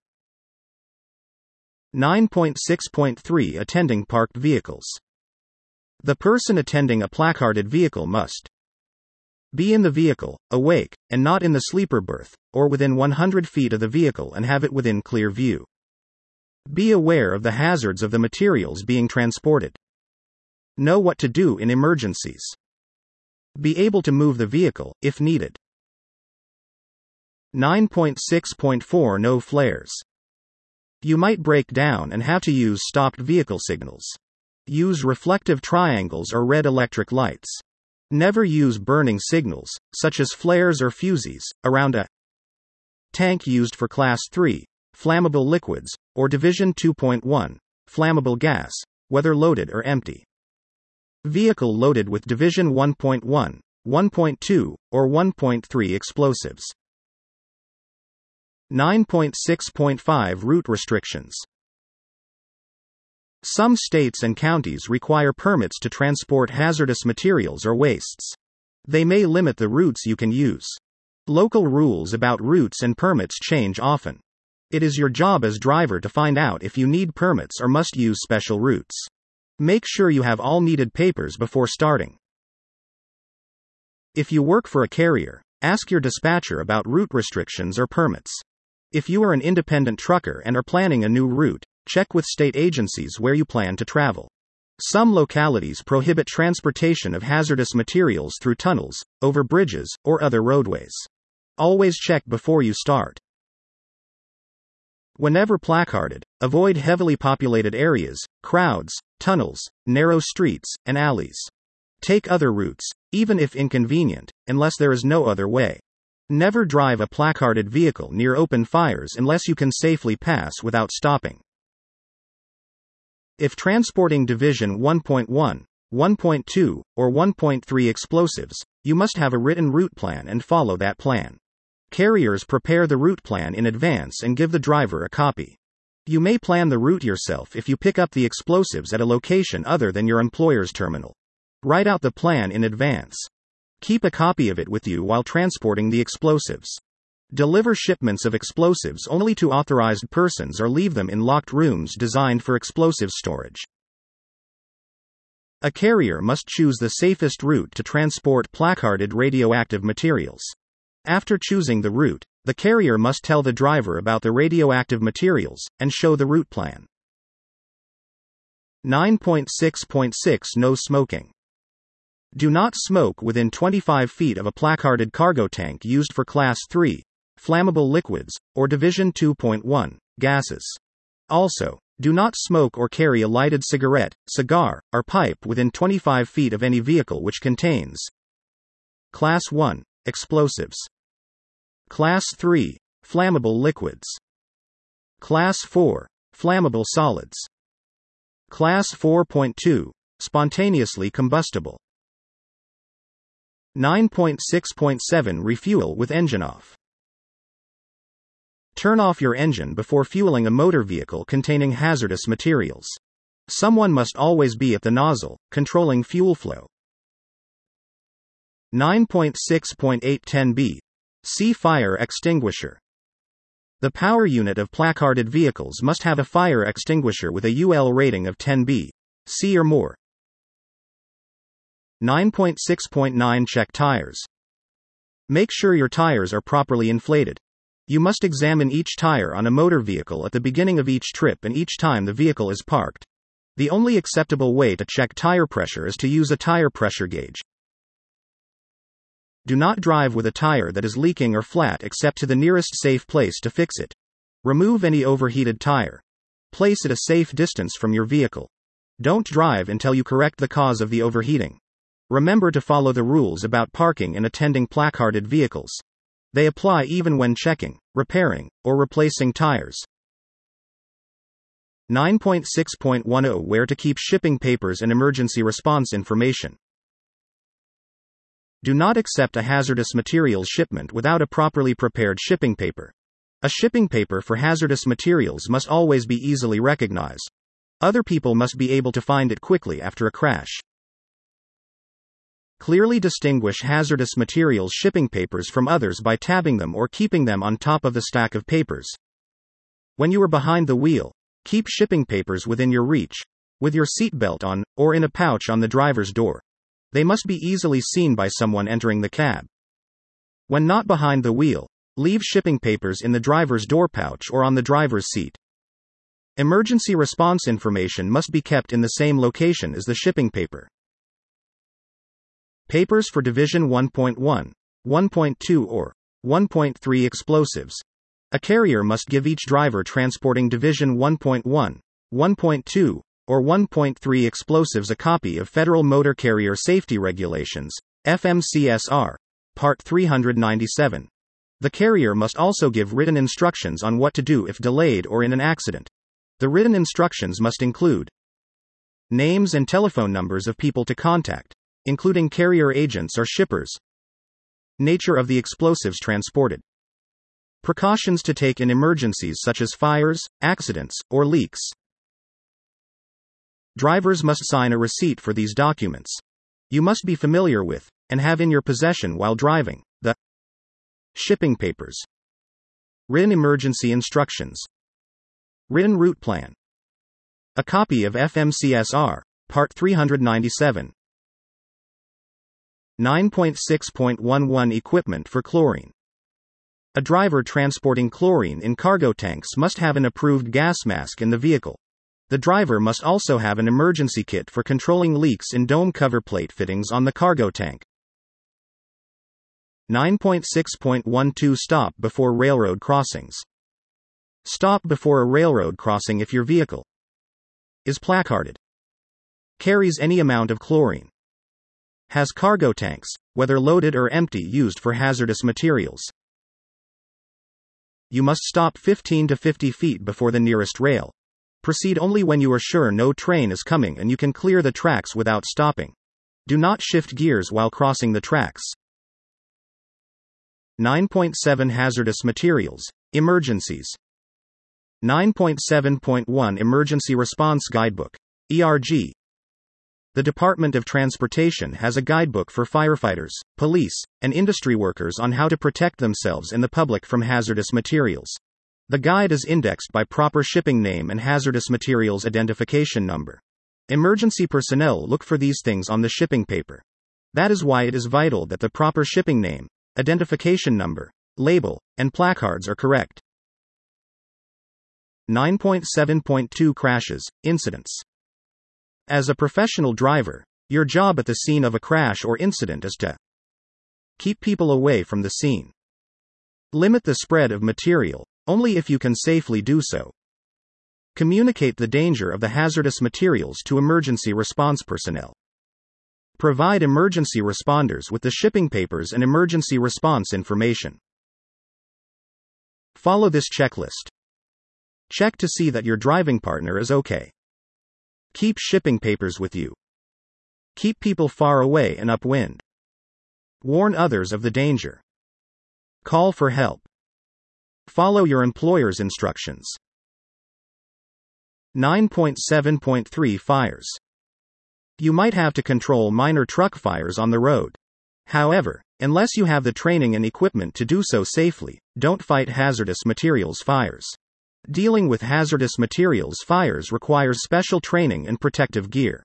nine point six point three Attending parked vehicles. The person attending a placarded vehicle must be in the vehicle, awake, and not in the sleeper berth, or within one hundred feet of the vehicle and have it within clear view. Be aware of the hazards of the materials being transported. Know what to do in emergencies. Be able to move the vehicle, if needed. nine point six point four No flares. You might break down and have to use stopped vehicle signals. Use reflective triangles or red electric lights. Never use burning signals, such as flares or fuses, around a tank used for Class three, flammable liquids, or Division two point one, flammable gas, whether loaded or empty. Vehicle loaded with Division one point one, one point two, or one point three explosives. nine point six point five Route restrictions. Some states and counties require permits to transport hazardous materials or wastes. They may limit the routes you can use. Local rules about routes and permits change often. It is your job as driver to find out if you need permits or must use special routes. Make sure you have all needed papers before starting. If you work for a carrier, ask your dispatcher about route restrictions or permits. If you are an independent trucker and are planning a new route, check with state agencies where you plan to travel. Some localities prohibit transportation of hazardous materials through tunnels, over bridges, or other roadways. Always check before you start. Whenever placarded, avoid heavily populated areas, crowds, tunnels, narrow streets, and alleys. Take other routes, even if inconvenient, unless there is no other way. Never drive a placarded vehicle near open fires unless you can safely pass without stopping. If transporting Division one point one, one point two, or one point three explosives, you must have a written route plan and follow that plan. Carriers prepare the route plan in advance and give the driver a copy. You may plan the route yourself if you pick up the explosives at a location other than your employer's terminal. Write out the plan in advance. Keep a copy of it with you while transporting the explosives. Deliver shipments of explosives only to authorized persons or leave them in locked rooms designed for explosive storage. A carrier must choose the safest route to transport placarded radioactive materials. After choosing the route, the carrier must tell the driver about the radioactive materials and show the route plan. nine point six point six No smoking. Do not smoke within twenty-five feet of a placarded cargo tank used for Class three, flammable liquids, or Division two point one, gases. Also, Do not smoke or carry a lighted cigarette, cigar, or pipe within twenty-five feet of any vehicle which contains Class one. Explosives. Class three. Flammable liquids. Class four. Flammable solids. Class four point two. Spontaneously combustible. nine point six point seven Refuel with engine off. Turn off your engine before fueling a motor vehicle containing hazardous materials. Someone must always be at the nozzle, controlling fuel flow. nine point six point eight ten B. See fire extinguisher. The power unit of placarded vehicles must have a fire extinguisher with a U L rating of ten B. C or more. nine point six point nine Check tires. Make sure your tires are properly inflated. You must examine each tire on a motor vehicle at the beginning of each trip and each time the vehicle is parked. The only acceptable way to check tire pressure is to use a tire pressure gauge. Do not drive with a tire that is leaking or flat except to the nearest safe place to fix it. Remove any overheated tire. Place it a safe distance from your vehicle. Don't drive until you correct the cause of the overheating. Remember to follow the rules about parking and attending placarded vehicles. They apply even when checking, repairing, or replacing tires. nine point six point ten Where to keep shipping papers and emergency response information. Do not accept a hazardous materials shipment without a properly prepared shipping paper. A shipping paper for hazardous materials must always be easily recognized. Other people must be able to find it quickly after a crash. Clearly distinguish hazardous materials shipping papers from others by tabbing them or keeping them on top of the stack of papers. When you are behind the wheel, keep shipping papers within your reach, with your seatbelt on, or in a pouch on the driver's door. They must be easily seen by someone entering the cab. When not behind the wheel, leave shipping papers in the driver's door pouch or on the driver's seat. Emergency response information must be kept in the same location as the shipping paper. Papers for Division one point one, one point two or one point three explosives. A carrier must give each driver transporting Division one point one, one point two, or one point three explosives a copy of Federal Motor Carrier Safety Regulations, F M C S R, Part three ninety-seven. The carrier must also give written instructions on what to do if delayed or in an accident. The written instructions must include names and telephone numbers of people to contact, including carrier agents or shippers. Nature of the explosives transported. Precautions to take in emergencies such as fires, accidents, or leaks. Drivers must sign a receipt for these documents. You must be familiar with, and have in your possession while driving, the shipping papers. Written emergency instructions. Written route plan. A copy of F M C S R, Part three ninety-seven. nine point six point eleven Equipment for chlorine. A driver transporting chlorine in cargo tanks must have an approved gas mask in the vehicle. The driver must also have an emergency kit for controlling leaks in dome cover plate fittings on the cargo tank. nine point six point twelve Stop before railroad crossings. Stop before a railroad crossing if your vehicle is placarded, carries any amount of chlorine, has cargo tanks, whether loaded or empty, used for hazardous materials. You must stop fifteen to fifty feet before the nearest rail. Proceed only when you are sure no train is coming and you can clear the tracks without stopping. Do not shift gears while crossing the tracks. nine point seven Hazardous materials. Emergencies. nine point seven point one Emergency Response Guidebook. E R G. The Department of Transportation has a guidebook for firefighters, police, and industry workers on how to protect themselves and the public from hazardous materials. The guide is indexed by proper shipping name and hazardous materials identification number. Emergency personnel look for these things on the shipping paper. That is why it is vital that the proper shipping name, identification number, label, and placards are correct. nine point seven point two Crashes, Incidents. As a professional driver, your job at the scene of a crash or incident is to keep people away from the scene. Limit the spread of material, only if you can safely do so. Communicate the danger of the hazardous materials to emergency response personnel. Provide emergency responders with the shipping papers and emergency response information. Follow this checklist. Check to see that your driving partner is okay. Keep shipping papers with you. Keep people far away and upwind. Warn others of the danger. Call for help. Follow your employer's instructions. nine point seven point three Fires. You might have to control minor truck fires on the road. However, unless you have the training and equipment to do so safely, don't fight hazardous materials fires. Dealing with hazardous materials fires requires special training and protective gear.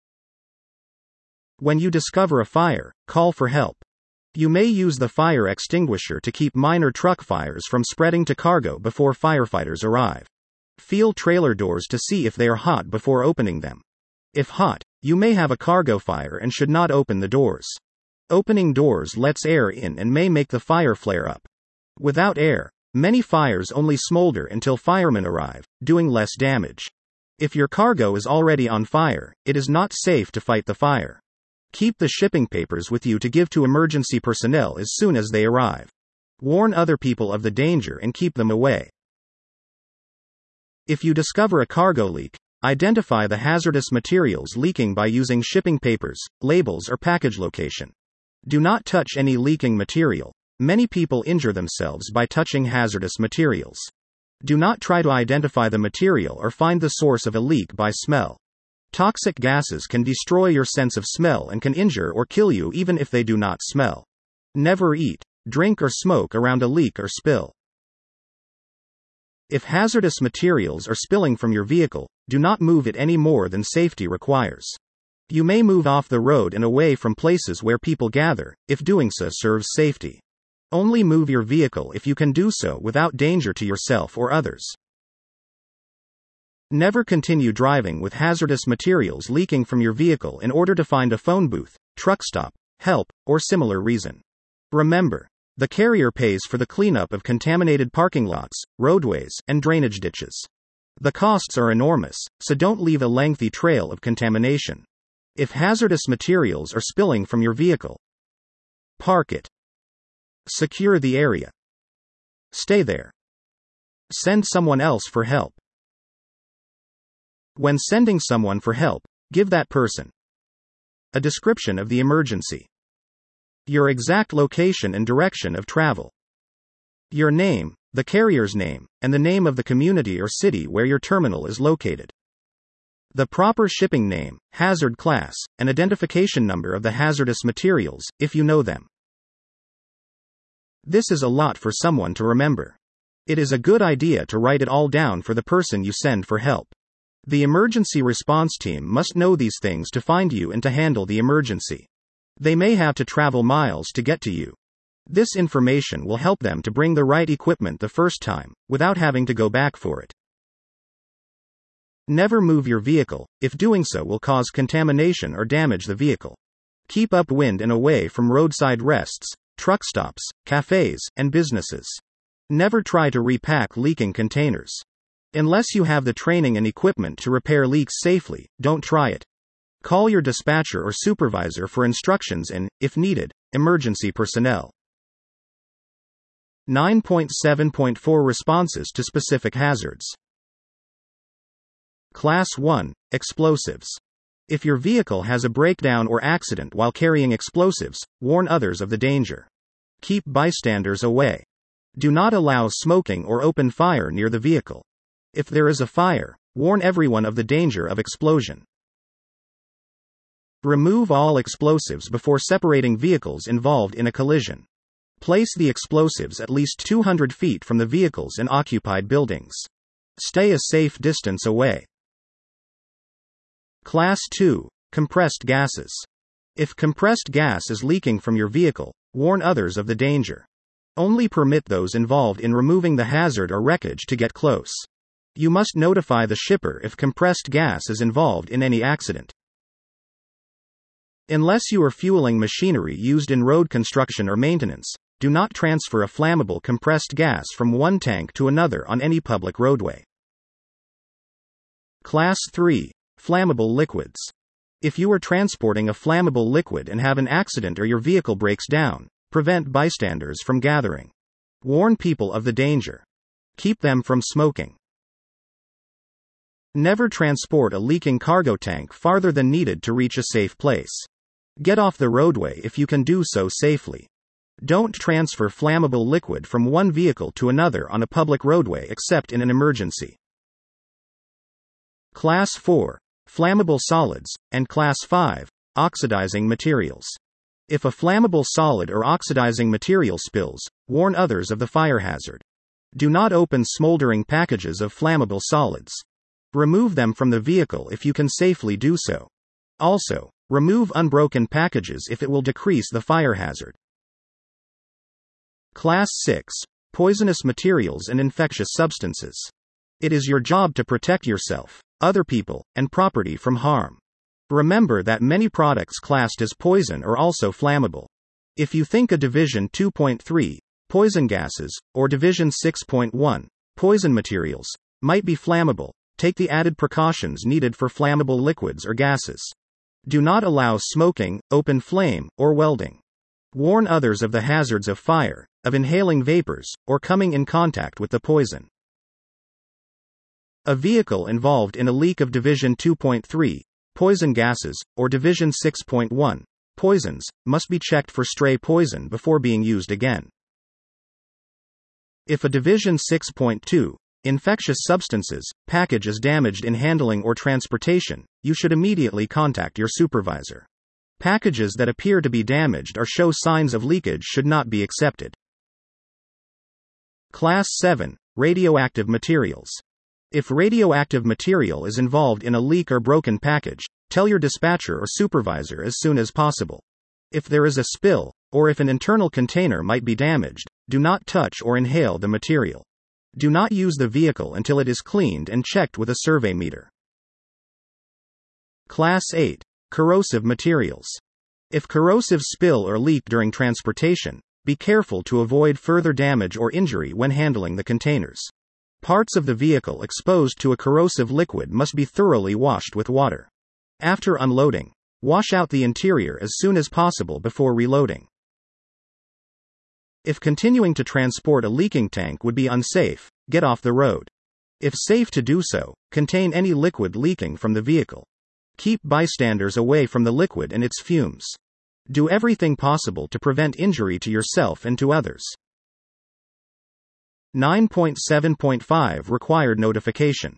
When you discover a fire, call for help. You may use the fire extinguisher to keep minor truck fires from spreading to cargo before firefighters arrive. Feel trailer doors to see if they are hot before opening them. If hot, you may have a cargo fire and should not open the doors. Opening doors lets air in and may make the fire flare up. Without air, many fires only smolder until firemen arrive, doing less damage. If your cargo is already on fire, it is not safe to fight the fire. Keep the shipping papers with you to give to emergency personnel as soon as they arrive. Warn other people of the danger and keep them away. If you discover a cargo leak, identify the hazardous materials leaking by using shipping papers, labels, or package location. Do not touch any leaking material. Many people injure themselves by touching hazardous materials. Do not try to identify the material or find the source of a leak by smell. Toxic gases can destroy your sense of smell and can injure or kill you even if they do not smell. Never eat, drink, or smoke around a leak or spill. If hazardous materials are spilling from your vehicle, do not move it any more than safety requires. You may move off the road and away from places where people gather, if doing so serves safety. Only move your vehicle if you can do so without danger to yourself or others. Never continue driving with hazardous materials leaking from your vehicle in order to find a phone booth, truck stop, help, or similar reason. Remember, the carrier pays for the cleanup of contaminated parking lots, roadways, and drainage ditches. The costs are enormous, so don't leave a lengthy trail of contamination. If hazardous materials are spilling from your vehicle, park it. Secure the area. Stay there. Send someone else for help. When sending someone for help, give that person a description of the emergency, your exact location and direction of travel, your name, the carrier's name, and the name of the community or city where your terminal is located, the proper shipping name, hazard class, and identification number of the hazardous materials, if you know them. This is a lot for someone to remember. It is a good idea to write it all down for the person you send for help. The emergency response team must know these things to find you and to handle the emergency. They may have to travel miles to get to you. This information will help them to bring the right equipment the first time, without having to go back for it. Never move your vehicle, if doing so will cause contamination or damage the vehicle. Keep upwind and away from roadside rests, truck stops, cafes, and businesses. Never try to repack leaking containers. Unless you have the training and equipment to repair leaks safely, don't try it. Call your dispatcher or supervisor for instructions and, if needed, emergency personnel. nine point seven point four Responses to specific hazards. Class one, Explosives. If your vehicle has a breakdown or accident while carrying explosives, warn others of the danger. Keep bystanders away. Do not allow smoking or open fire near the vehicle. If there is a fire, warn everyone of the danger of explosion. Remove all explosives before separating vehicles involved in a collision. Place the explosives at least two hundred feet from the vehicles in occupied buildings. Stay a safe distance away. Class two, Compressed gases. If compressed gas is leaking from your vehicle, warn others of the danger. Only permit those involved in removing the hazard or wreckage to get close. You must notify the shipper if compressed gas is involved in any accident. Unless you are fueling machinery used in road construction or maintenance, do not transfer a flammable compressed gas from one tank to another on any public roadway. Class three. Flammable liquids. If you are transporting a flammable liquid and have an accident or your vehicle breaks down, prevent bystanders from gathering. Warn people of the danger. Keep them from smoking. Never transport a leaking cargo tank farther than needed to reach a safe place. Get off the roadway if you can do so safely. Don't transfer flammable liquid from one vehicle to another on a public roadway except in an emergency. Class four. Flammable solids, and Class five. Oxidizing materials. If a flammable solid or oxidizing material spills, warn others of the fire hazard. Do not open smoldering packages of flammable solids. Remove them from the vehicle if you can safely do so. Also, remove unbroken packages if it will decrease the fire hazard. Class six. Poisonous materials and infectious substances. It is your job to protect yourself, other people, and property from harm. Remember that many products classed as poison are also flammable. If you think a Division two point three, poison gases, or Division six point one, poison materials, might be flammable, take the added precautions needed for flammable liquids or gases. Do not allow smoking, open flame, or welding. Warn others of the hazards of fire, of inhaling vapors, or coming in contact with the poison. A vehicle involved in a leak of Division two point three, poison gases, or Division six point one, poisons, must be checked for stray poison before being used again. If a Division six point two, infectious substances, package is damaged in handling or transportation, you should immediately contact your supervisor. Packages that appear to be damaged or show signs of leakage should not be accepted. Class seven. Radioactive materials. If radioactive material is involved in a leak or broken package, tell your dispatcher or supervisor as soon as possible. If there is a spill, or if an internal container might be damaged, do not touch or inhale the material. Do not use the vehicle until it is cleaned and checked with a survey meter. Class eight. Corrosive materials. If corrosive spill or leak during transportation, be careful to avoid further damage or injury when handling the containers. Parts of the vehicle exposed to a corrosive liquid must be thoroughly washed with water. After unloading, wash out the interior as soon as possible before reloading. If continuing to transport a leaking tank would be unsafe, get off the road. If safe to do so, contain any liquid leaking from the vehicle. Keep bystanders away from the liquid and its fumes. Do everything possible to prevent injury to yourself and to others. nine point seven point five Required notification.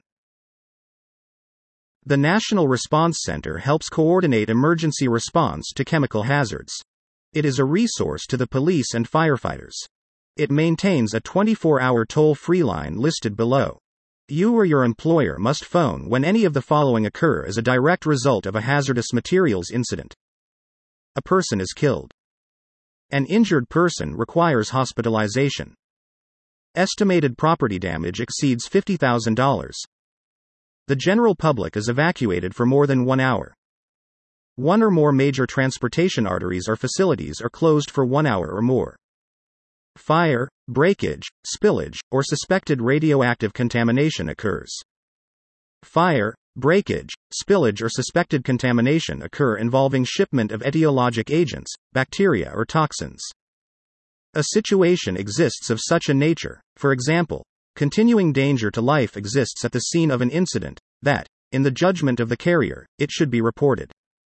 The National Response Center helps coordinate emergency response to chemical hazards. It is a resource to the police and firefighters. It maintains a twenty-four hour toll-free line listed below. You or your employer must phone when any of the following occur as a direct result of a hazardous materials incident. A person is killed. An injured person requires hospitalization. Estimated property damage exceeds fifty thousand dollars. The general public is evacuated for more than one hour. One or more major transportation arteries or facilities are closed for one hour or more. Fire, breakage, spillage, or suspected radioactive contamination occurs. Fire, breakage, spillage or suspected contamination occur involving shipment of etiologic agents, bacteria or toxins. A situation exists of such a nature, for example, continuing danger to life exists at the scene of an incident, that, in the judgment of the carrier, it should be reported.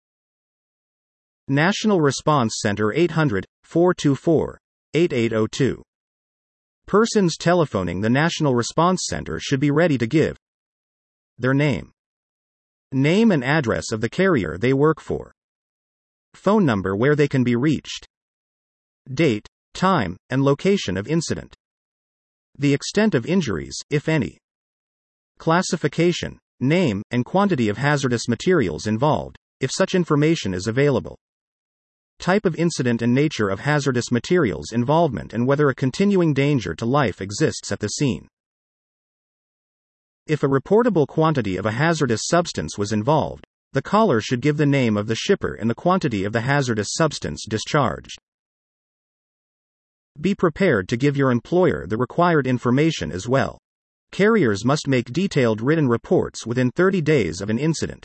National Response Center eight hundred, four two four, eight eight zero two. Persons telephoning the National Response Center should be ready to give their name, name and address of the carrier they work for, phone number where they can be reached, date, time, and location of incident, the extent of injuries, if any, classification, name, and quantity of hazardous materials involved, if such information is available, type of incident and nature of hazardous materials involvement and whether a continuing danger to life exists at the scene. If a reportable quantity of a hazardous substance was involved, the caller should give the name of the shipper and the quantity of the hazardous substance discharged. Be prepared to give your employer the required information as well. Carriers must make detailed written reports within thirty days of an incident.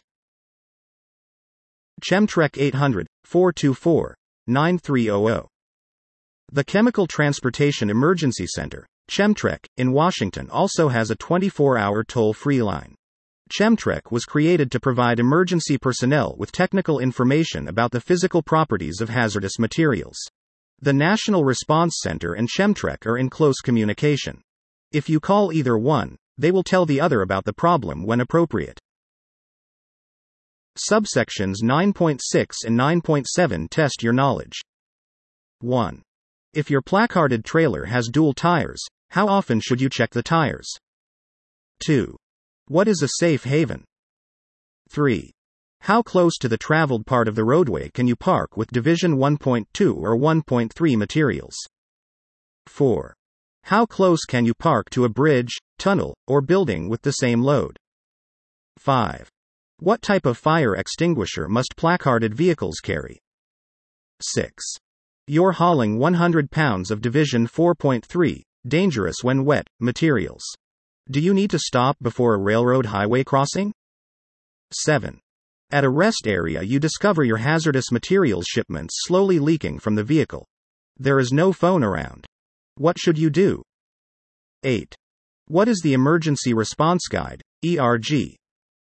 Chemtrec eight hundred, four two four, nine three zero zero. The Chemical Transportation Emergency Center, Chemtrec, in Washington also has a twenty-four hour toll-free line. Chemtrec was created to provide emergency personnel with technical information about the physical properties of hazardous materials. The National Response Center and Chemtrec are in close communication. If you call either one, they will tell the other about the problem when appropriate. Subsections nine point six and nine point seven test your knowledge. one. If your placarded trailer has dual tires, how often should you check the tires? two. What is a safe haven? three. How close to the traveled part of the roadway can you park with Division one point two or one point three materials? four. How close can you park to a bridge, tunnel, or building with the same load? five. What type of fire extinguisher must placarded vehicles carry? six. You're hauling one hundred pounds of Division four point three, dangerous when wet, materials. Do you need to stop before a railroad highway crossing? seven. At a rest area you discover your hazardous materials shipments slowly leaking from the vehicle. There is no phone around. What should you do? eight. What is the Emergency Response Guide, E R G?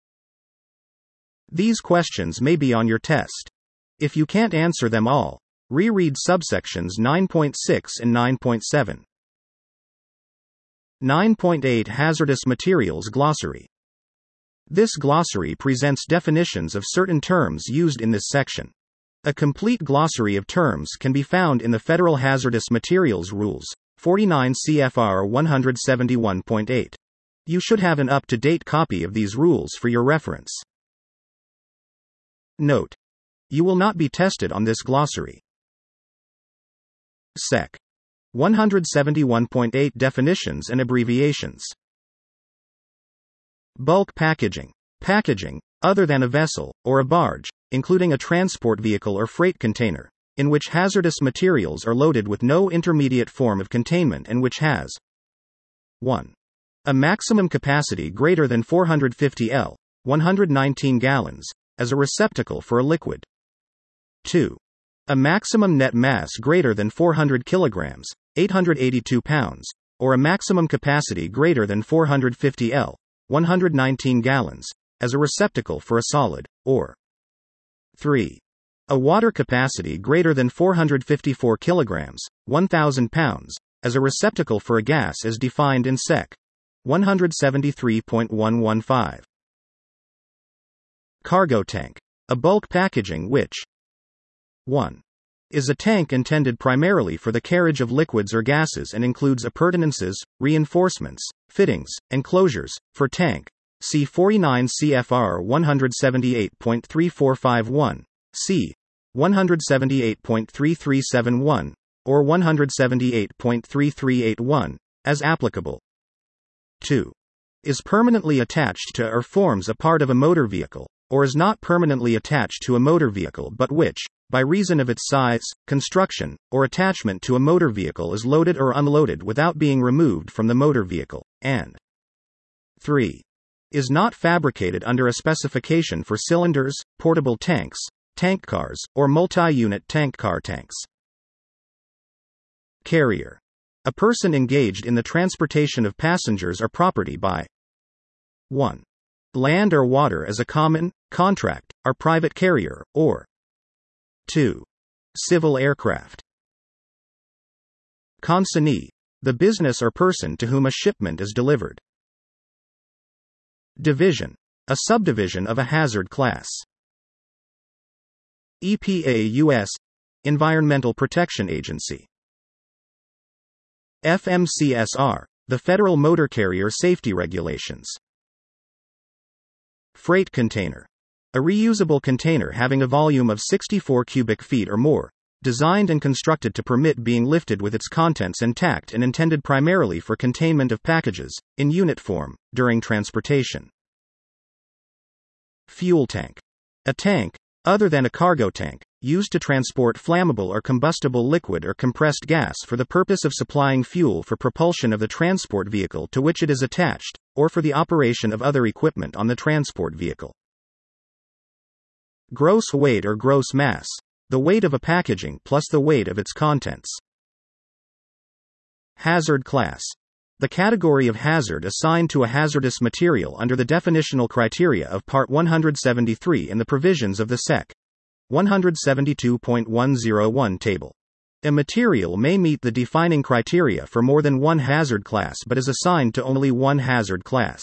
These questions may be on your test. If you can't answer them all, reread subsections nine point six and nine point seven. nine point eight Hazardous Materials Glossary. This glossary presents definitions of certain terms used in this section. A complete glossary of terms can be found in the Federal Hazardous Materials Rules, forty-nine C F R one seventy-one point eight. You should have an up-to-date copy of these rules for your reference. Note: you will not be tested on this glossary. Sec. one seventy-one point eight Definitions and Abbreviations. Bulk packaging. Packaging, other than a vessel, or a barge, including a transport vehicle or freight container, in which hazardous materials are loaded with no intermediate form of containment and which has one. A maximum capacity greater than four hundred fifty liters, one hundred nineteen gallons, as a receptacle for a liquid. two. A maximum net mass greater than four hundred kilograms, eight hundred eighty-two pounds, or a maximum capacity greater than four hundred fifty liters, one hundred nineteen gallons, as a receptacle for a solid, or three. A water capacity greater than four hundred fifty-four kilograms, one thousand pounds, as a receptacle for a gas as defined in Sec. one seventy-three point one fifteen. Cargo tank. A bulk packaging which one. Is a tank intended primarily for the carriage of liquids or gases and includes appurtenances, reinforcements, fittings, and closures. For tank, see forty-nine C F R one seventy-eight point three four five one, C. one seventy-eight point three three seven one, or one seventy-eight point three three eight one, as applicable. two. Is permanently attached to or forms a part of a motor vehicle, or is not permanently attached to a motor vehicle but which, by reason of its size, construction, or attachment to a motor vehicle is loaded or unloaded without being removed from the motor vehicle, and three. Is not fabricated under a specification for cylinders, portable tanks, tank cars, or multi-unit tank car tanks. Carrier. A person engaged in the transportation of passengers or property by one. Land or water as a common, contract, or private carrier, or two. Civil aircraft. Consignee. The business or person to whom a shipment is delivered. Division. A subdivision of a hazard class. E P A U S. Environmental Protection Agency. F M C S R. The Federal Motor Carrier Safety Regulations. Freight container. A reusable container having a volume of sixty-four cubic feet or more, designed and constructed to permit being lifted with its contents intact and intended primarily for containment of packages, in unit form, during transportation. Fuel tank. A tank, other than a cargo tank, used to transport flammable or combustible liquid or compressed gas for the purpose of supplying fuel for propulsion of the transport vehicle to which it is attached, or for the operation of other equipment on the transport vehicle. Gross weight or gross mass, the weight of a packaging plus the weight of its contents. Hazard class, the category of hazard assigned to a hazardous material under the definitional criteria of Part one seventy-three in the provisions of the S E C. one seventy-two point one oh one table. A material may meet the defining criteria for more than one hazard class but is assigned to only one hazard class.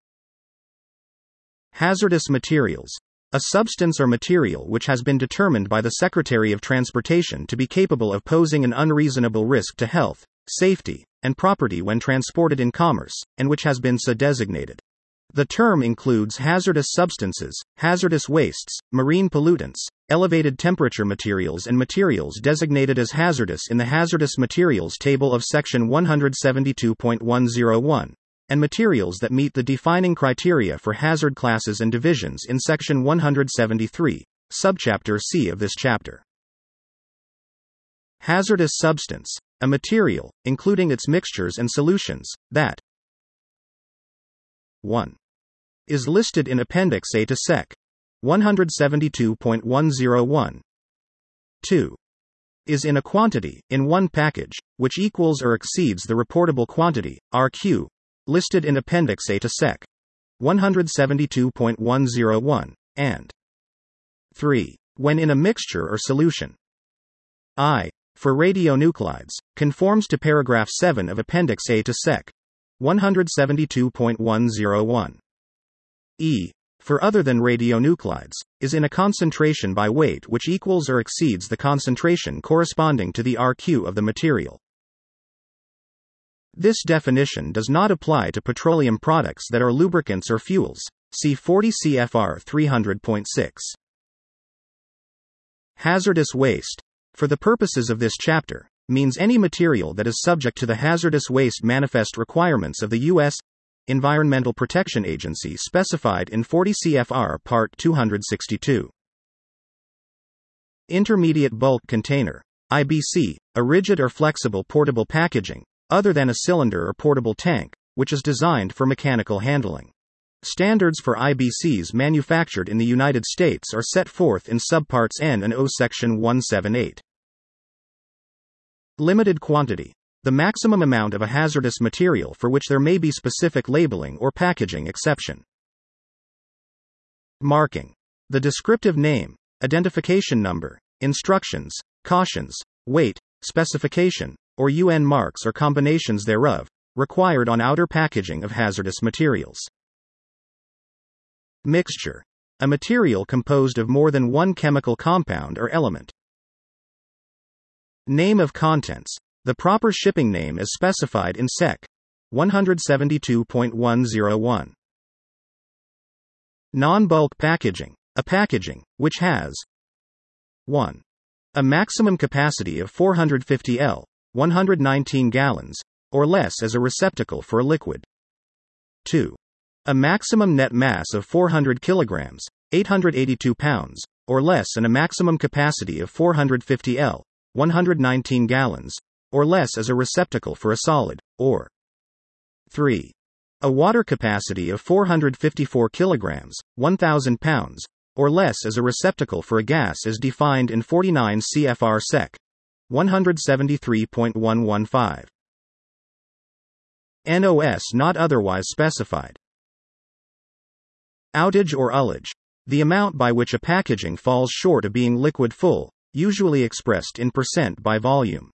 Hazardous materials, a substance or material which has been determined by the Secretary of Transportation to be capable of posing an unreasonable risk to health, safety, and property when transported in commerce, and which has been so designated. The term includes hazardous substances, hazardous wastes, marine pollutants, elevated temperature materials and materials designated as hazardous in the Hazardous Materials Table of Section one seventy-two point one oh one, and materials that meet the defining criteria for hazard classes and divisions in Section one seventy-three, subchapter C of this chapter. Hazardous substance, a material, including its mixtures and solutions, that one. Is listed in Appendix A to S E C. one seventy-two point one oh one. two. Is in a quantity, in one package, which equals or exceeds the reportable quantity, R Q, listed in Appendix A to S E C. one seventy-two point one oh one, and three. When in a mixture or solution. I. For radionuclides, conforms to paragraph seven of Appendix A to S E C. one seventy-two point one oh one. E. For other than radionuclides, is in a concentration by weight which equals or exceeds the concentration corresponding to the R Q of the material. This definition does not apply to petroleum products that are lubricants or fuels. See forty C F R three hundred point six. Hazardous waste, for the purposes of this chapter, means any material that is subject to the hazardous waste manifest requirements of the U S Environmental Protection Agency specified in forty C F R Part two sixty-two. Intermediate bulk container, I B C, a rigid or flexible portable packaging, other than a cylinder or portable tank, which is designed for mechanical handling. Standards for I B Cs manufactured in the United States are set forth in subparts N and O Section one seventy-eight. Limited quantity, the maximum amount of a hazardous material for which there may be specific labeling or packaging exception. Marking, the descriptive name, identification number, instructions, cautions, weight, specification, or U N marks or combinations thereof, required on outer packaging of hazardous materials. Mixture, a material composed of more than one chemical compound or element. Name of contents, the proper shipping name as specified in S E C. one seventy-two point one oh one. Non-bulk packaging, a packaging, which has one. A maximum capacity of four hundred fifty liters, one hundred nineteen gallons, or less as a receptacle for a liquid. two. A maximum net mass of four hundred kilograms, eight hundred eighty-two pounds, or less and a maximum capacity of four hundred fifty liters, one hundred nineteen gallons, or less as a receptacle for a solid, or three. A water capacity of four hundred fifty-four kilograms, one thousand pounds, or less as a receptacle for a gas as defined in forty-nine C F R S E C. one seventy-three point one fifteen. N O S not otherwise specified. Outage or ullage, the amount by which a packaging falls short of being liquid full, usually expressed in percent by volume.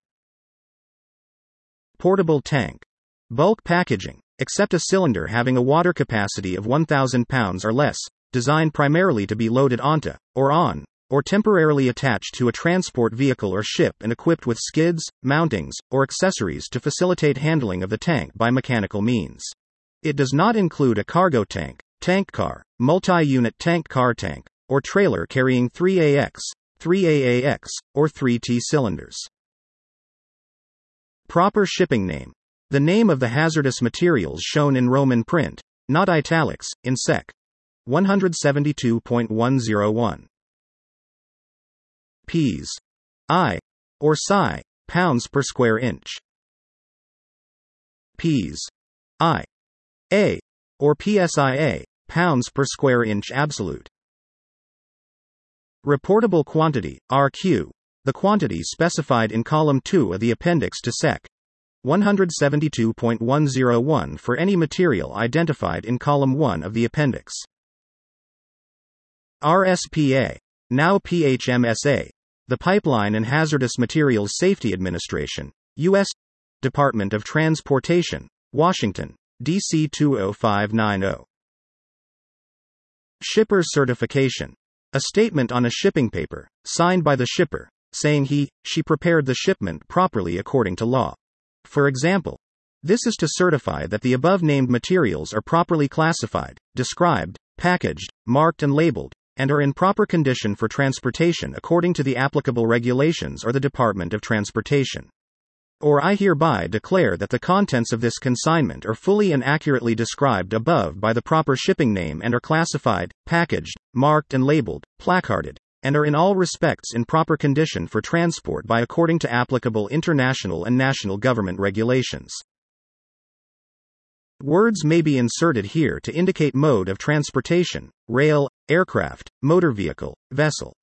Portable tank, bulk packaging, except a cylinder having a water capacity of one thousand pounds or less, designed primarily to be loaded onto, or on, or temporarily attached to a transport vehicle or ship and equipped with skids, mountings, or accessories to facilitate handling of the tank by mechanical means. It does not include a cargo tank, tank car, multi-unit tank car tank, or trailer carrying three A X, three A A X, or three T cylinders. Proper shipping name, the name of the hazardous materials shown in Roman print, not italics, in S E C. one seventy-two point one oh one. Ps. I. or psi, pounds per square inch. Ps. I. A. or P S I A, pounds per square inch absolute. Reportable quantity, R Q, the quantity specified in column two of the appendix to Sec. one seventy-two point one oh one for any material identified in column one of the appendix. R S P A, now P H M S A, the Pipeline and Hazardous Materials Safety Administration, U S Department of Transportation, Washington, D C two oh five nine oh. Shipper's certification. A statement on a shipping paper, signed by the shipper, saying he, she prepared the shipment properly according to law. For example, this is to certify that the above-named materials are properly classified, described, packaged, marked and labeled, and are in proper condition for transportation according to the applicable regulations or the Department of Transportation. Or I hereby declare that the contents of this consignment are fully and accurately described above by the proper shipping name and are classified, packaged, marked and labeled, placarded, and are in all respects in proper condition for transport by according to applicable international and national government regulations. Words may be inserted here to indicate mode of transportation: rail, aircraft, motor vehicle, vessel.